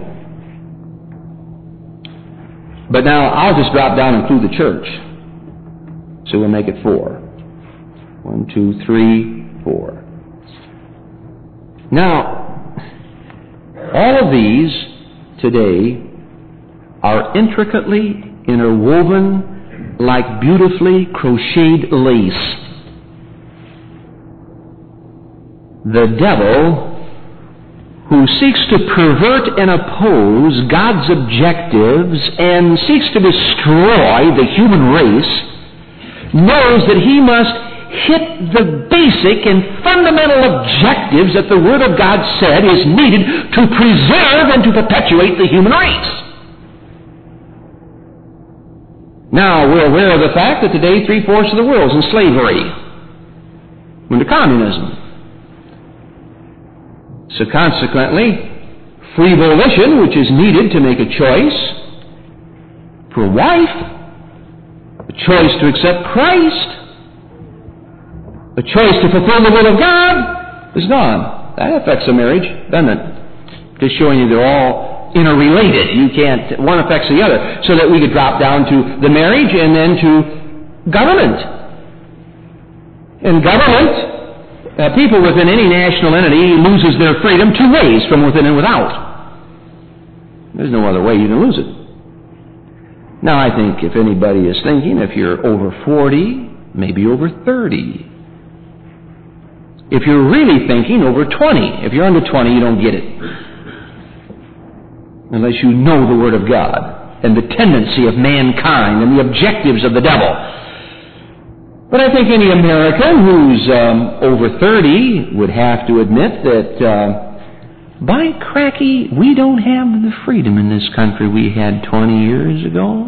But now I'll just drop down and include the church. So we'll make it four. One, two, three, four. Now, all of these today are intricately interwoven like beautifully crocheted lace. The devil, who seeks to pervert and oppose God's objectives and seeks to destroy the human race, knows that he must hit the basic and fundamental objectives that the Word of God said is needed to preserve and to perpetuate the human race. Now, we're aware of the fact that today three-fourths of the world is in slavery, into communism. So consequently, free volition, which is needed to make a choice for a wife, a choice to accept Christ, a choice to fulfill the will of God, is gone. That affects a marriage, doesn't it? Just showing you they're all interrelated. You can't, one affects the other. So that we could drop down to the marriage and then to government. In government, uh, people within any national entity loses their freedom two ways, from within and without. There's no other way you can lose it. Now, I think if anybody is thinking, if you're over forty, maybe over thirty. If you're really thinking, over twenty. If you're under twenty, you don't get it. Unless you know the Word of God and the tendency of mankind and the objectives of the devil. But I think any American who's um, over thirty would have to admit that, uh, by cracky, we don't have the freedom in this country we had twenty years ago.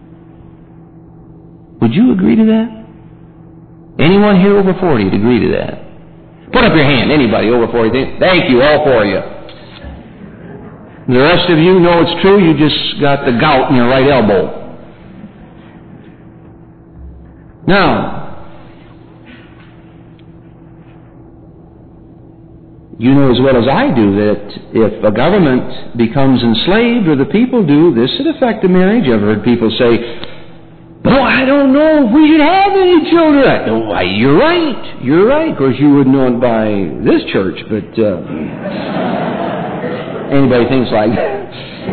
Would you agree to that? Anyone here over forty would agree to that? Put up your hand, anybody over forty. Thank you, all four of you. The rest of you know it's true, you just got the gout in your right elbow. Now, you know as well as I do that if a government becomes enslaved, or the people do, this would affect the marriage. I've heard people say, "No, I don't know if we should have any children." I, oh, why, you're right. You're right. Of course, you wouldn't know it by this church, but uh, anybody thinks like that.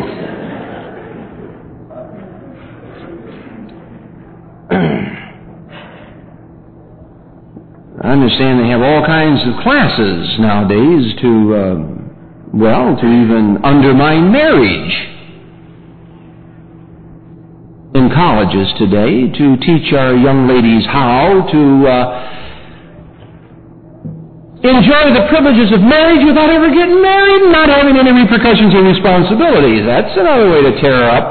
I understand they have all kinds of classes nowadays to, uh, well, to even undermine marriage in colleges today, to teach our young ladies how to uh, enjoy the privileges of marriage without ever getting married and not having any repercussions or responsibilities. That's another way to tear her up.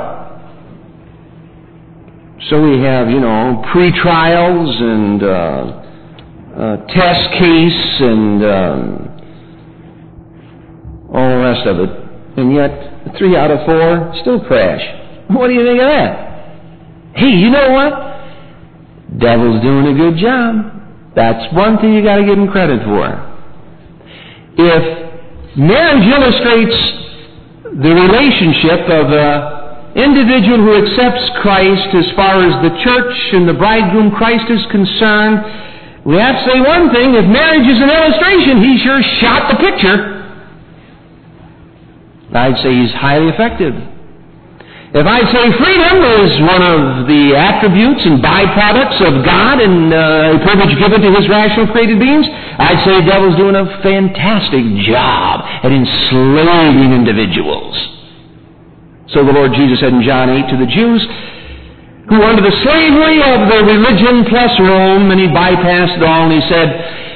So we have, you know, pre-trials and uh, uh, test case and um, all the rest of it. And yet, three out of four still crash. What do you think of that? Hey, you know what? Devil's doing a good job. That's one thing you got to give him credit for. If marriage illustrates the relationship of an individual who accepts Christ as far as the church and the bridegroom Christ is concerned, we have to say one thing: if marriage is an illustration, he sure shot the picture. I'd say he's highly effective. If I say freedom is one of the attributes and byproducts of God and uh, a privilege given to His rational created beings, I'd say the devil's doing a fantastic job at enslaving individuals. So the Lord Jesus said in John eight to the Jews who were under the slavery of their religion plus Rome, and He bypassed it all, and He said,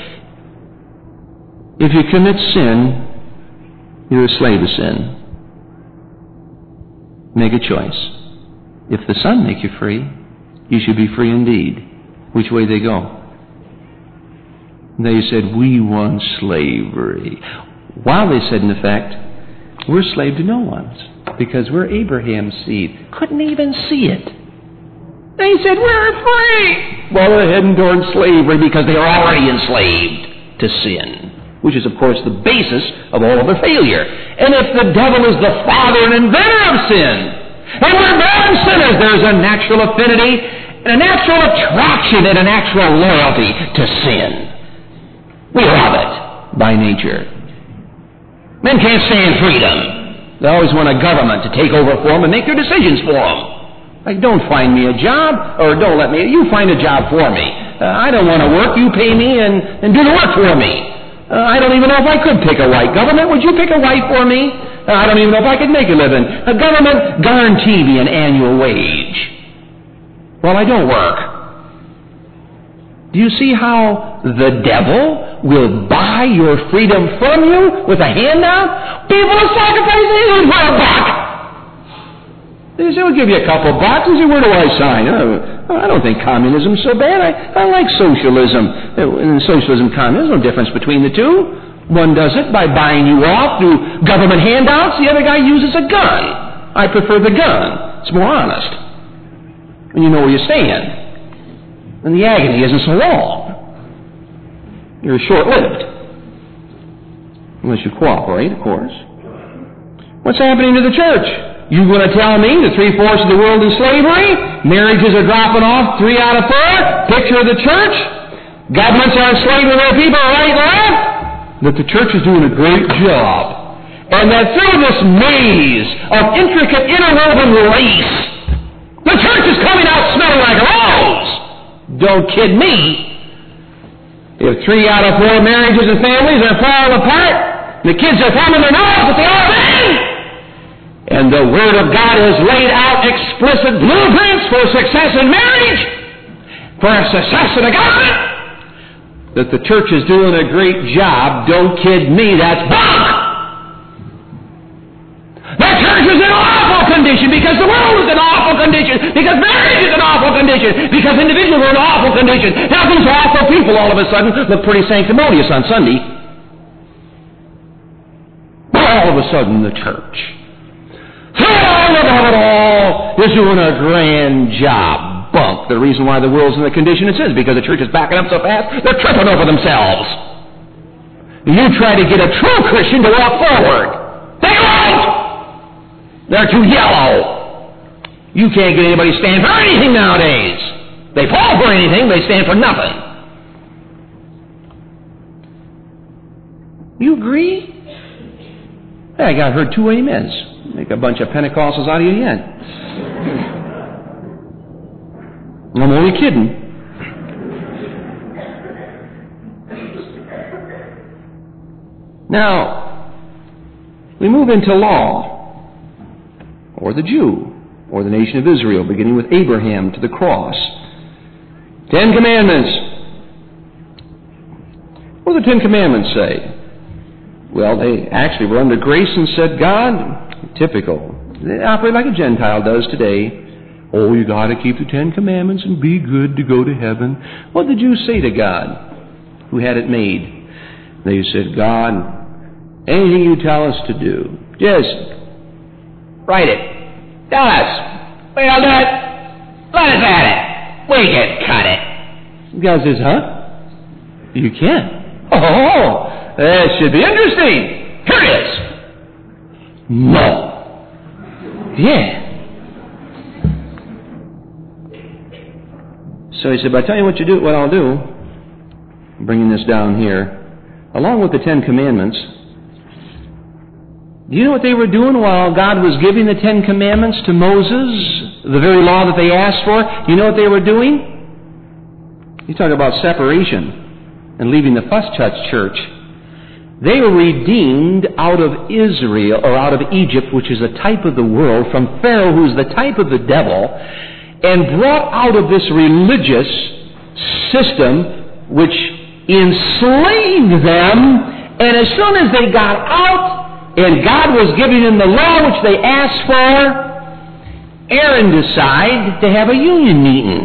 if you commit sin, you're a slave of sin. Make a choice. If the Son make you free, you should be free indeed. Which way they go? They said, we want slavery. While they said, in effect, we're slave to no one, because we're Abraham's seed. Couldn't even see it. They said, we're free. Well, they're heading toward slavery because they are already enslaved to sin, which is, of course, the basis of all of their failure. And if the devil is the father and inventor of sin, and we're born sinners, there's a natural affinity, and a natural attraction, and a natural loyalty to sin. We love it by nature. Men can't stand freedom. They always want a government to take over for them and make their decisions for them. Like, don't find me a job, or don't let me, you find a job for me. Uh, I don't want to work, you pay me and, and do the work for me. Uh, I don't even know if I could pick a white. Government, would you pick a white for me? Uh, I don't even know if I could make a living. A government, guarantee me an annual wage. Well, I don't work. Do you see how the devil will buy your freedom from you with a handout? People are sacrificing anything for a buck. They say, we'll give you a couple bucks. And say, where do I sign? Oh, I don't think communism's so bad. I, I like socialism. In socialism and communism, there's no difference between the two. One does it by buying you off through government handouts. The other guy uses a gun. I prefer the gun. It's more honest. And you know where you stand. And the agony isn't so long. You're short-lived. Unless you cooperate, of course. What's happening to the church? You going to tell me the three-fourths of the world is slavery? Marriages are dropping off, three out of four? Picture of the church? Governments are enslaving their people right and left. That the church is doing a great job. And that through this maze of intricate interwoven lace, the church is coming out smelling like a rose. Don't kid me. If three out of four marriages and families are falling apart, the kids are thumbing their nose at the old man, and the Word of God has laid out explicit blueprints for success in marriage, for success in the government, that the church is doing a great job, don't kid me, that's bunk! The church is in awful condition because the world is in awful condition, because marriage is in awful condition, because individuals are in awful condition. Now these awful people all of a sudden look pretty sanctimonious on Sunday. But all of a sudden the church, through all of it all, is doing a grand job. Bunk. The reason why the world's in the condition it is because the church is backing up so fast, they're tripping over themselves. You try to get a true Christian to walk forward. They won't! They're too yellow. You can't get anybody to stand for anything nowadays. They fall for anything, they stand for nothing. You agree? Hey, I got heard two amens. Make a bunch of Pentecostals out of you yet. I'm only kidding. Now, we move into law, or the Jew, or the nation of Israel, beginning with Abraham to the cross. Ten Commandments. What do the Ten Commandments say? Well, they actually were under grace and said, God, typical. They operate like a Gentile does today. Oh, you got to keep the Ten Commandments and be good to go to heaven. What did the Jews say to God, who had it made? They said, God, anything you tell us to do, just write it. Tell us. We'll do it. Let us at it. We can cut it. God says, huh? You can? Oh, that should be interesting. Here it is. No. Yeah. So he said, but I tell you what you do, what I'll do, I'm bringing this down here, along with the Ten Commandments. Do you know what they were doing while God was giving the Ten Commandments to Moses, the very law that they asked for? Do you know what they were doing? You talk about separation and leaving the fuss church. They were redeemed out of Israel, or out of Egypt, which is a type of the world, from Pharaoh, who's the type of the devil, and brought out of this religious system which enslaved them. And as soon as they got out and God was giving them the law which they asked for, Aaron decided to have a union meeting.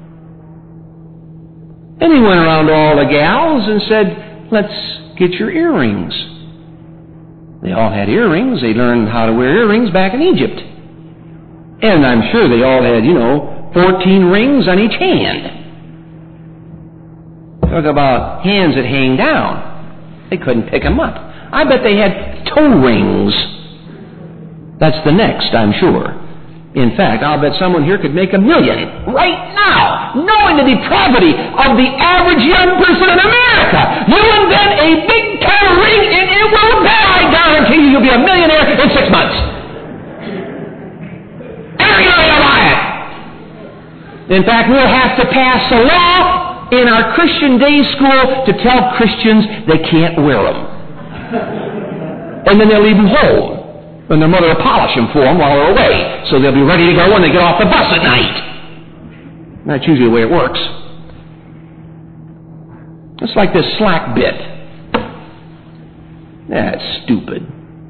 And he went around to all the gals and said, let's get your earrings. They all had earrings. They learned how to wear earrings back in Egypt. And I'm sure they all had, you know, fourteen rings on each hand. Talk about hands that hang down. They couldn't pick them up. I bet they had toe rings. That's the next, I'm sure. In fact, I'll bet someone here could make a million right now, knowing the depravity of the average young person in America. You invent a big toe ring and it will bet, I guarantee you, you'll be a millionaire in six months. In fact, we'll have to pass a law in our Christian day school to tell Christians they can't wear them. And then they'll leave them home. And their mother will polish them for them while they're away. So they'll be ready to go when they get off the bus at night. That's usually the way it works. It's like this slack bit. That's stupid.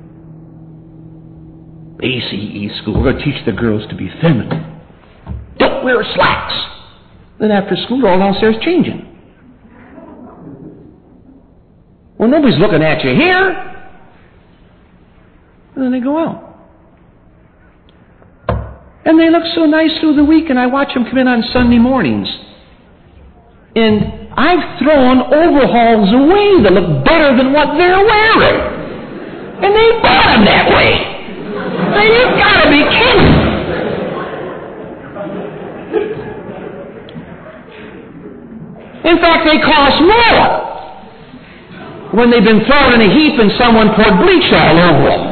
A C E school. We're going to teach the girls to be feminine. Don't wear slacks. Then after school, they're all downstairs changing. Well, nobody's looking at you here. And then they go out. And they look so nice through the week, and I watch them come in on Sunday mornings. And I've thrown overhauls away that look better than what they're wearing. And they bought them that way. Now, you've got to be kidding. In fact, they cost more when they've been thrown in a heap and someone poured bleach all over them.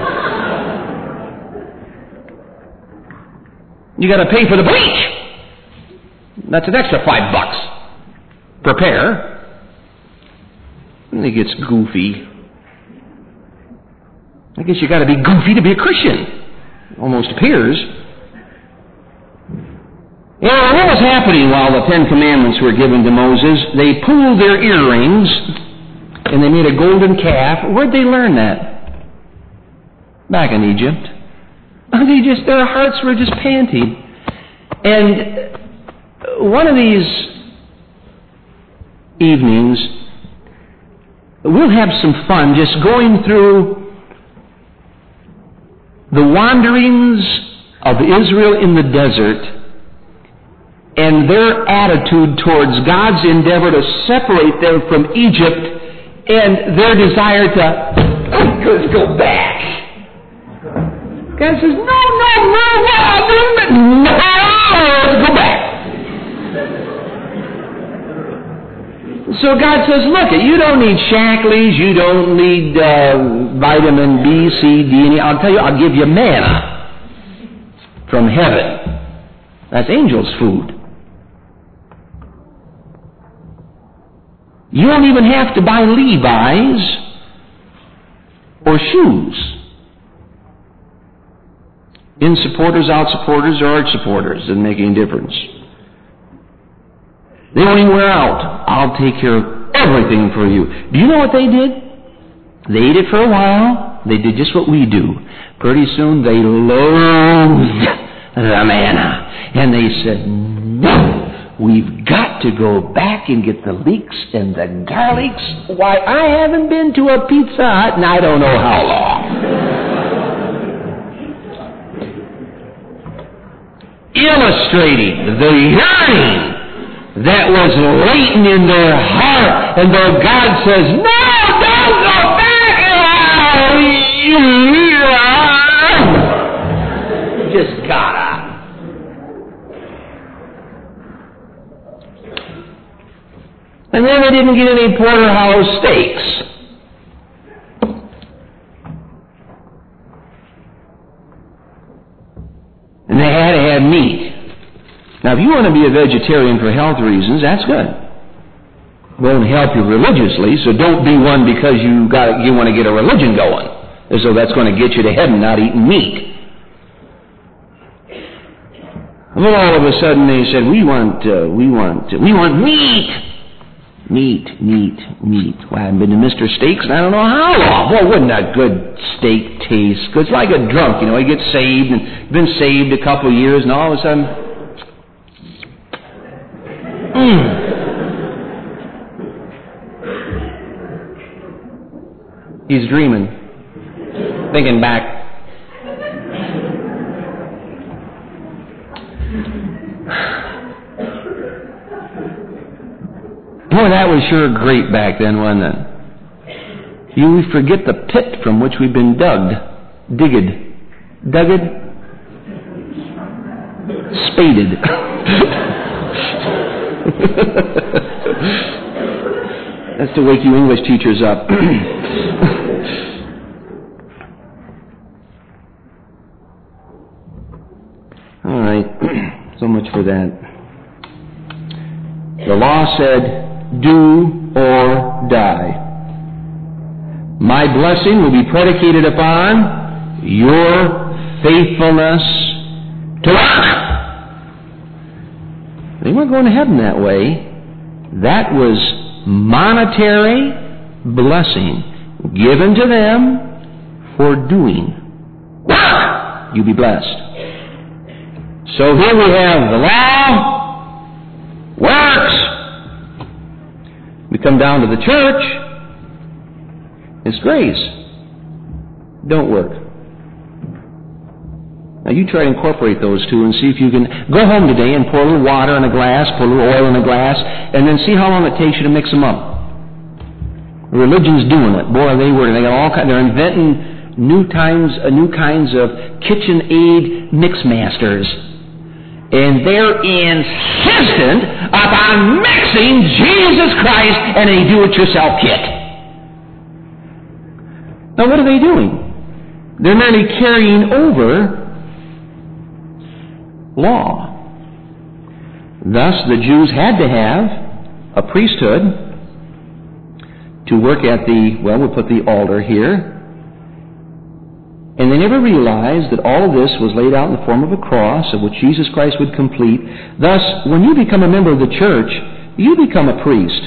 You got to pay for the bleach. That's an extra five bucks per pair. And it gets goofy. I guess you got to be goofy to be a Christian. Almost appears. You know, what was happening while the Ten Commandments were given to Moses? They pulled their earrings and they made a golden calf. Where'd they learn that? Back in Egypt. They just, their hearts were just panting. And one of these evenings, we'll have some fun just going through the wanderings of Israel in the desert and their attitude towards God's endeavor to separate them from Egypt and their desire to, let's go back. God says, no, no, no, no, no, let's go back. So God says, look, you don't need Shakleys, you don't need uh, vitamin B, C, D, and E. I'll tell you, I'll give you manna from heaven. That's angels' food. You don't even have to buy Levi's or shoes. In supporters, out supporters, or arch supporters, doesn't make any difference. They won't even wear out. I'll take care of everything for you. Do you know what they did? They ate it for a while. They did just what we do. Pretty soon they loathed the manna. And they said, no, we've got to go back and get the leeks and the garlics. Why, I haven't been to a Pizza Hut and I don't know how long. Illustrating the yearning that was latent in their heart, and though God says, no, don't go back, you just gotta. And then they didn't get any porterhouse steaks. And they had to have meat. Now, if you want to be a vegetarian for health reasons, that's good. It won't help you religiously, so don't be one because you got you want to get a religion going, as though that's going to get you to heaven, not eating meat. And then all of a sudden they said, "We want, uh, we want, uh, we want meat, meat, meat, meat." Well, I haven't been to Mister Steaks in I don't know how long. Well, wouldn't a good steak taste good? It's like a drunk, you know. He gets saved and been saved a couple of years, and all of a sudden. Mm. He's dreaming, thinking back. Boy, that was sure great back then, wasn't it? You we forget the pit from which we've been dug, digged, dugged, spaded. That's to wake you English teachers up. All right, so much for that. The law said, do or die. My blessing will be predicated upon your faithfulness to work. They weren't going to heaven that way. That was monetary blessing given to them for doing. You'll be blessed. So here we have the law, works. We come down to the church. It's grace. Don't work. Now you try to incorporate those two and see if you can go home today and pour a little water in a glass, pour a little oil in a glass, and then see how long it takes you to mix them up. Religion's doing it. Boy, they were. They got all kinds. They're inventing new kinds, uh, new kinds of KitchenAid mix masters, and they're insistent upon mixing Jesus Christ and a do-it-yourself kit. Now what are they doing? They're merely carrying over law. Thus the Jews had to have a priesthood to work at the, well, we'll put the altar here. And they never realized that all of this was laid out in the form of a cross, of which Jesus Christ would complete. Thus, when you become a member of the church, you become a priest.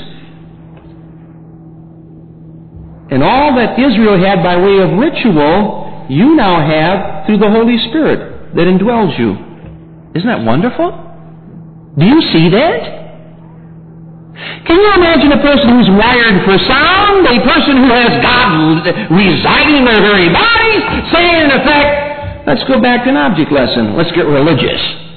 And all that Israel had by way of ritual, you now have through the Holy Spirit that indwells you. Isn't that wonderful? Do you see that? Can you imagine a person who's wired for sound, a person who has God residing in their very bodies, saying in effect, let's go back to an object lesson, let's get religious.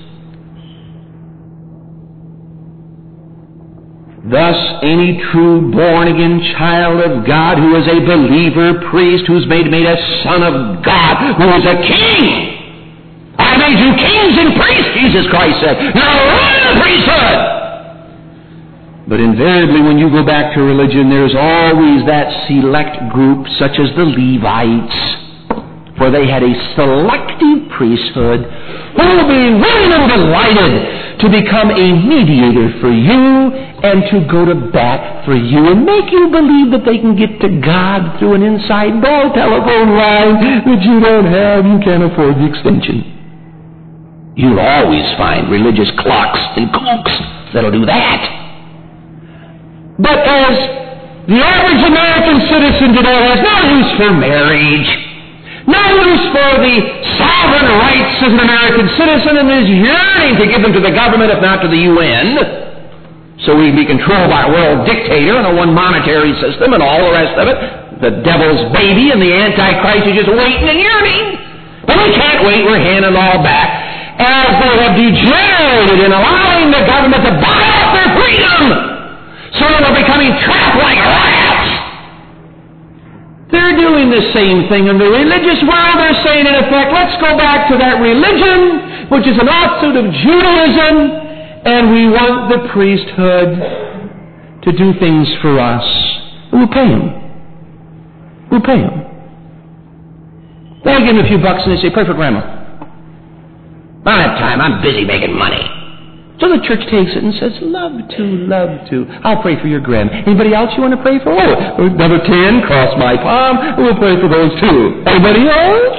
Thus, any true born-again child of God who is a believer priest, who's made, made a son of God, who is a king. I made you kings and priests, Jesus Christ said. You're a royal priesthood. But invariably, when you go back to religion, there's always that select group, such as the Levites, for they had a selective priesthood who will be willing and delighted to become a mediator for you and to go to bat for you and make you believe that they can get to God through an inside door telephone line that you don't have. You can't afford the extension. You'll always find religious clucks and kooks that'll do that. But as the average American citizen today has no use for marriage, no use for the sovereign rights as an American citizen, and is yearning to give them to the government, if not to the U N, so we can be controlled by a world dictator and a one monetary system and all the rest of it, the devil's baby and the Antichrist is just waiting and yearning. But we can't wait, we're handing it all back, as they have degenerated in allowing the government to buy off their freedom. So they're becoming trapped like rats. They're doing the same thing in the religious world. They're saying, in effect, let's go back to that religion, which is an offshoot of Judaism, and we want the priesthood to do things for us. We'll pay them. We'll pay them. They'll give them a few bucks and they say, pray for Grandma. I don't have time. I'm busy making money. So the church takes it and says, love to, love to. I'll pray for your grand. Anybody else you want to pray for? Oh, number ten, cross my palm. We'll pray for those too. Anybody else?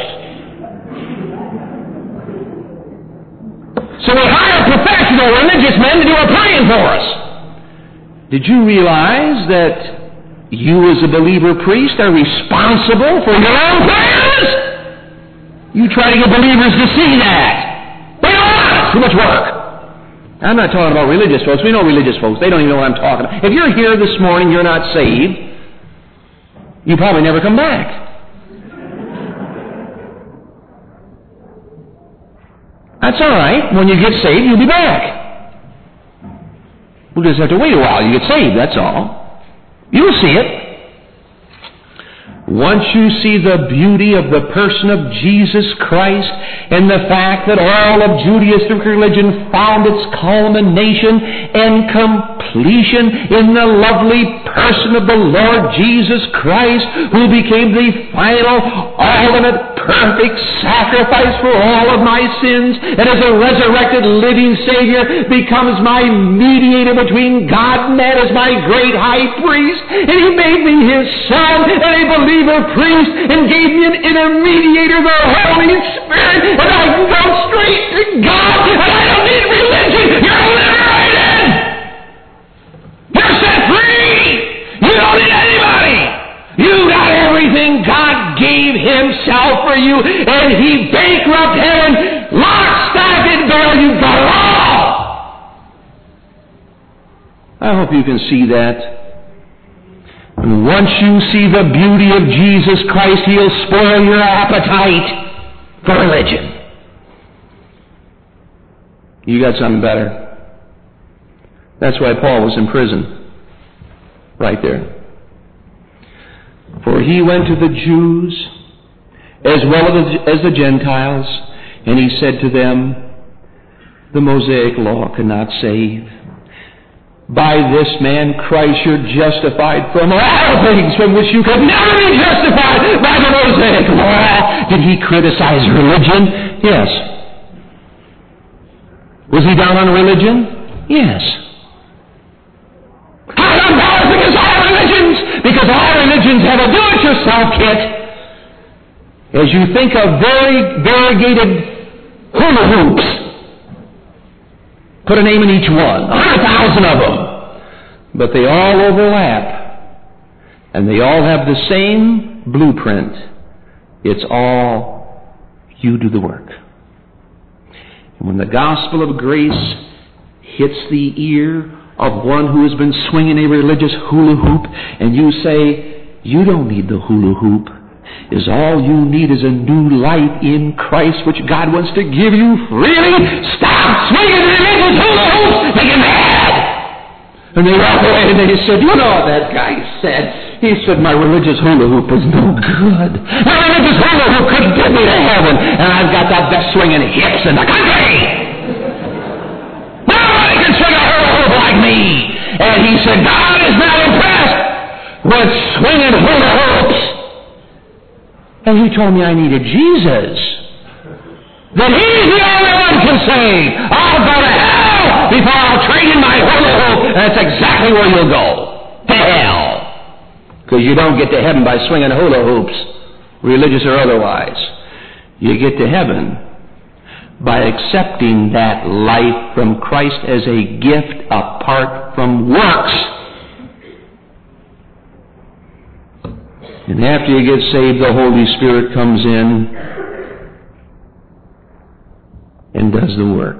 So we hire professional religious men to do our praying for us. Did you realize that you as a believer priest are responsible for your own prayers? You try to get believers to see that. They don't want it. Too much work. I'm not talking about religious folks. We know religious folks. They don't even know what I'm talking about. If you're here this morning, you're not saved, you probably never come back. That's all right. When you get saved, you'll be back. We'll just have to wait a while. You get saved, that's all. You'll see it. Once you see the beauty of the person of Jesus Christ and the fact that all of Judaistic religion found its culmination and completion in the lovely person of the Lord Jesus Christ, who became the final, ultimate, perfect sacrifice for all of my sins, and as a resurrected living Savior becomes my mediator between God and man as my great high priest, and He made me His son and a believer priest and gave me an intermediator, the Holy Spirit, and I can go straight to God, and I don't need religion. You're liberated! You're set free! You don't need anybody! You got everything God gave Himself for you, and He bankrupt heaven, lock, stock, and barrel. You got it all! I hope you can see that. And once you see the beauty of Jesus Christ, He'll spoil your appetite for religion. You got something better. That's why Paul was in prison. Right there. For he went to the Jews as well as the Gentiles, and he said to them, the Mosaic law cannot save. By this man Christ you're justified from all things from which you could never be justified by the Mosaic law. Did he criticize religion? Yes. Was he down on religion? Yes. How come God against all religions? Because all religions have a do-it-yourself kit. As you think of very variegated hula hoops, put a name in each one, a hundred thousand of them. But they all overlap. And they all have the same blueprint. It's all, you do the work. And when the gospel of grace hits the ear of one who has been swinging a religious hula hoop, and you say, you don't need the hula hoop, is all you need is a new light in Christ which God wants to give you freely. Stop swinging religious hula hoops! Make it mad! And they walk away and they said, you know what that guy said? He said, my religious hula hoop is no good. My religious hula hoop couldn't get me to heaven, and I've got the best swinging hips in the country. Nobody can swing a hula hoop like me. And he said, God is not impressed with swinging hula hoops. And he told me I needed Jesus. That he's the only one who can save. I'll go to hell before I'll trade in my hula hoop. And that's exactly where you'll go. To hell. Because you don't get to heaven by swinging hula hoops, religious or otherwise. You get to heaven by accepting that life from Christ as a gift apart from works. And after you get saved, the Holy Spirit comes in and does the work.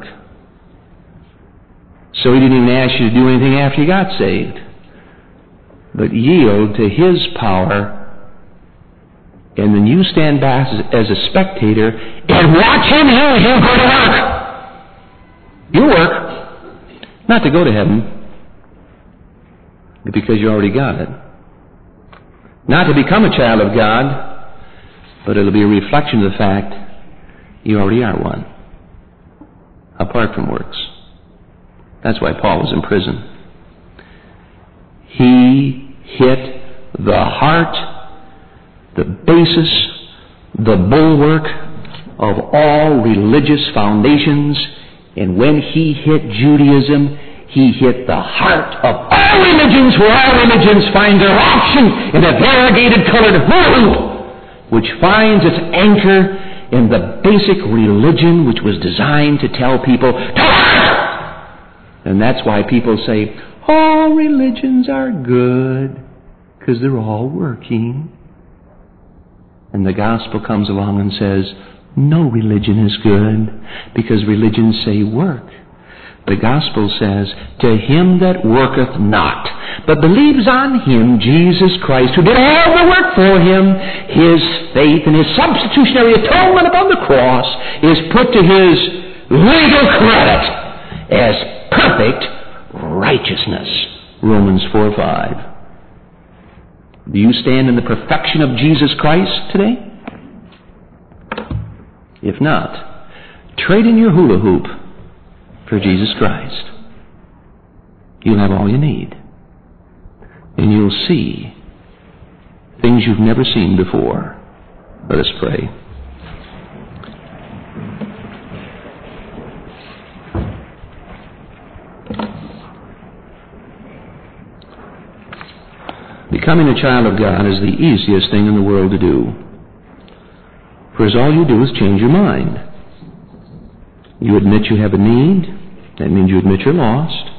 So he didn't even ask you to do anything after you got saved, but yield to his power, and then you stand back as a spectator and watch him and he'll go to work. You work, not to go to heaven, but because you already got it. Not to become a child of God, but it'll be a reflection of the fact you already are one, apart from works. That's why Paul was in prison. He hit the heart, the basis, the bulwark of all religious foundations, and when he hit Judaism, he hit the heart of all religions, where all religions find their option in a variegated colored hula hoop, which finds its anchor in the basic religion which was designed to tell people to work. And that's why people say, all religions are good, because they're all working. And the gospel comes along and says, no religion is good, because religions say work. The gospel says, to him that worketh not, but believes on him, Jesus Christ, who did all the work for him, his faith and his substitutionary atonement upon the cross is put to his legal credit as perfect righteousness. Romans four five. Do you stand in the perfection of Jesus Christ today? If not, trade in your hula hoop for Jesus Christ. You'll have all you need. And you'll see things you've never seen before. Let us pray. Becoming a child of God is the easiest thing in the world to do. For as all you do is change your mind. You admit you have a need. That means you admit you're lost.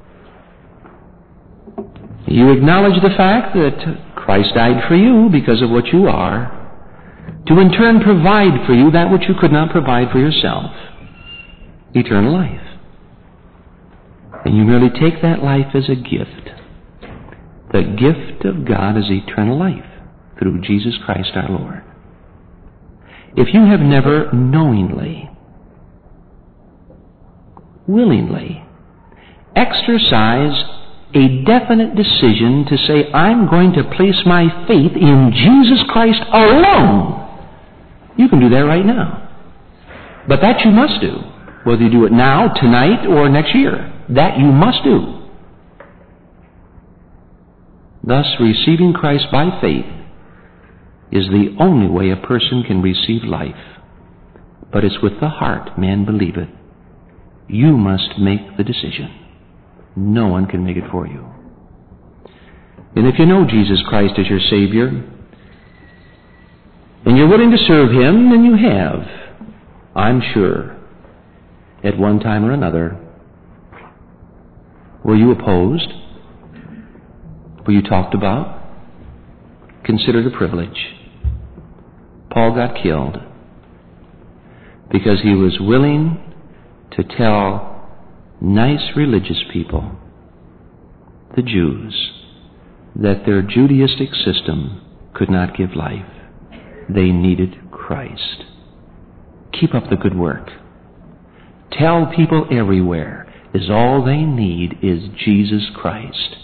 You acknowledge the fact that Christ died for you because of what you are, to in turn provide for you that which you could not provide for yourself, eternal life. And you merely take that life as a gift. The gift of God is eternal life through Jesus Christ our Lord. If you have never knowingly, willingly exercise a definite decision to say, I'm going to place my faith in Jesus Christ alone, you can do that right now. But that you must do, whether you do it now, tonight, or next year. That you must do. Thus, receiving Christ by faith is the only way a person can receive life. But it's with the heart man believeth. You must make the decision. No one can make it for you. And if you know Jesus Christ as your Savior, and you're willing to serve Him, then you have, I'm sure, at one time or another. Were you opposed? Were you talked about? Considered a privilege. Paul got killed because he was willing to tell nice religious people, the Jews, that their Judaistic system could not give life. They needed Christ. Keep up the good work. Tell people everywhere is all they need is Jesus Christ.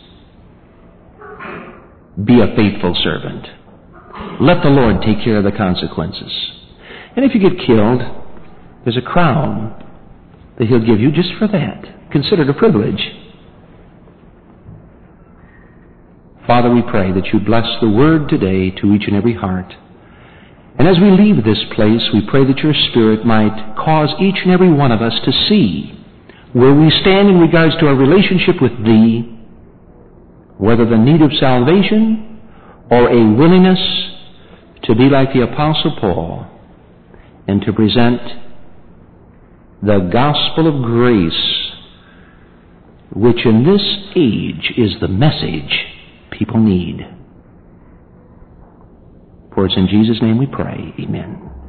Be a faithful servant. Let the Lord take care of the consequences. And if you get killed, there's a crown that He'll give you just for that. Consider it a privilege. Father, we pray that you bless the Word today to each and every heart. And as we leave this place, we pray that your Spirit might cause each and every one of us to see where we stand in regards to our relationship with Thee, whether the need of salvation or a willingness to be like the Apostle Paul and to present the gospel of grace, which in this age is the message people need. For it's in Jesus' name we pray. Amen.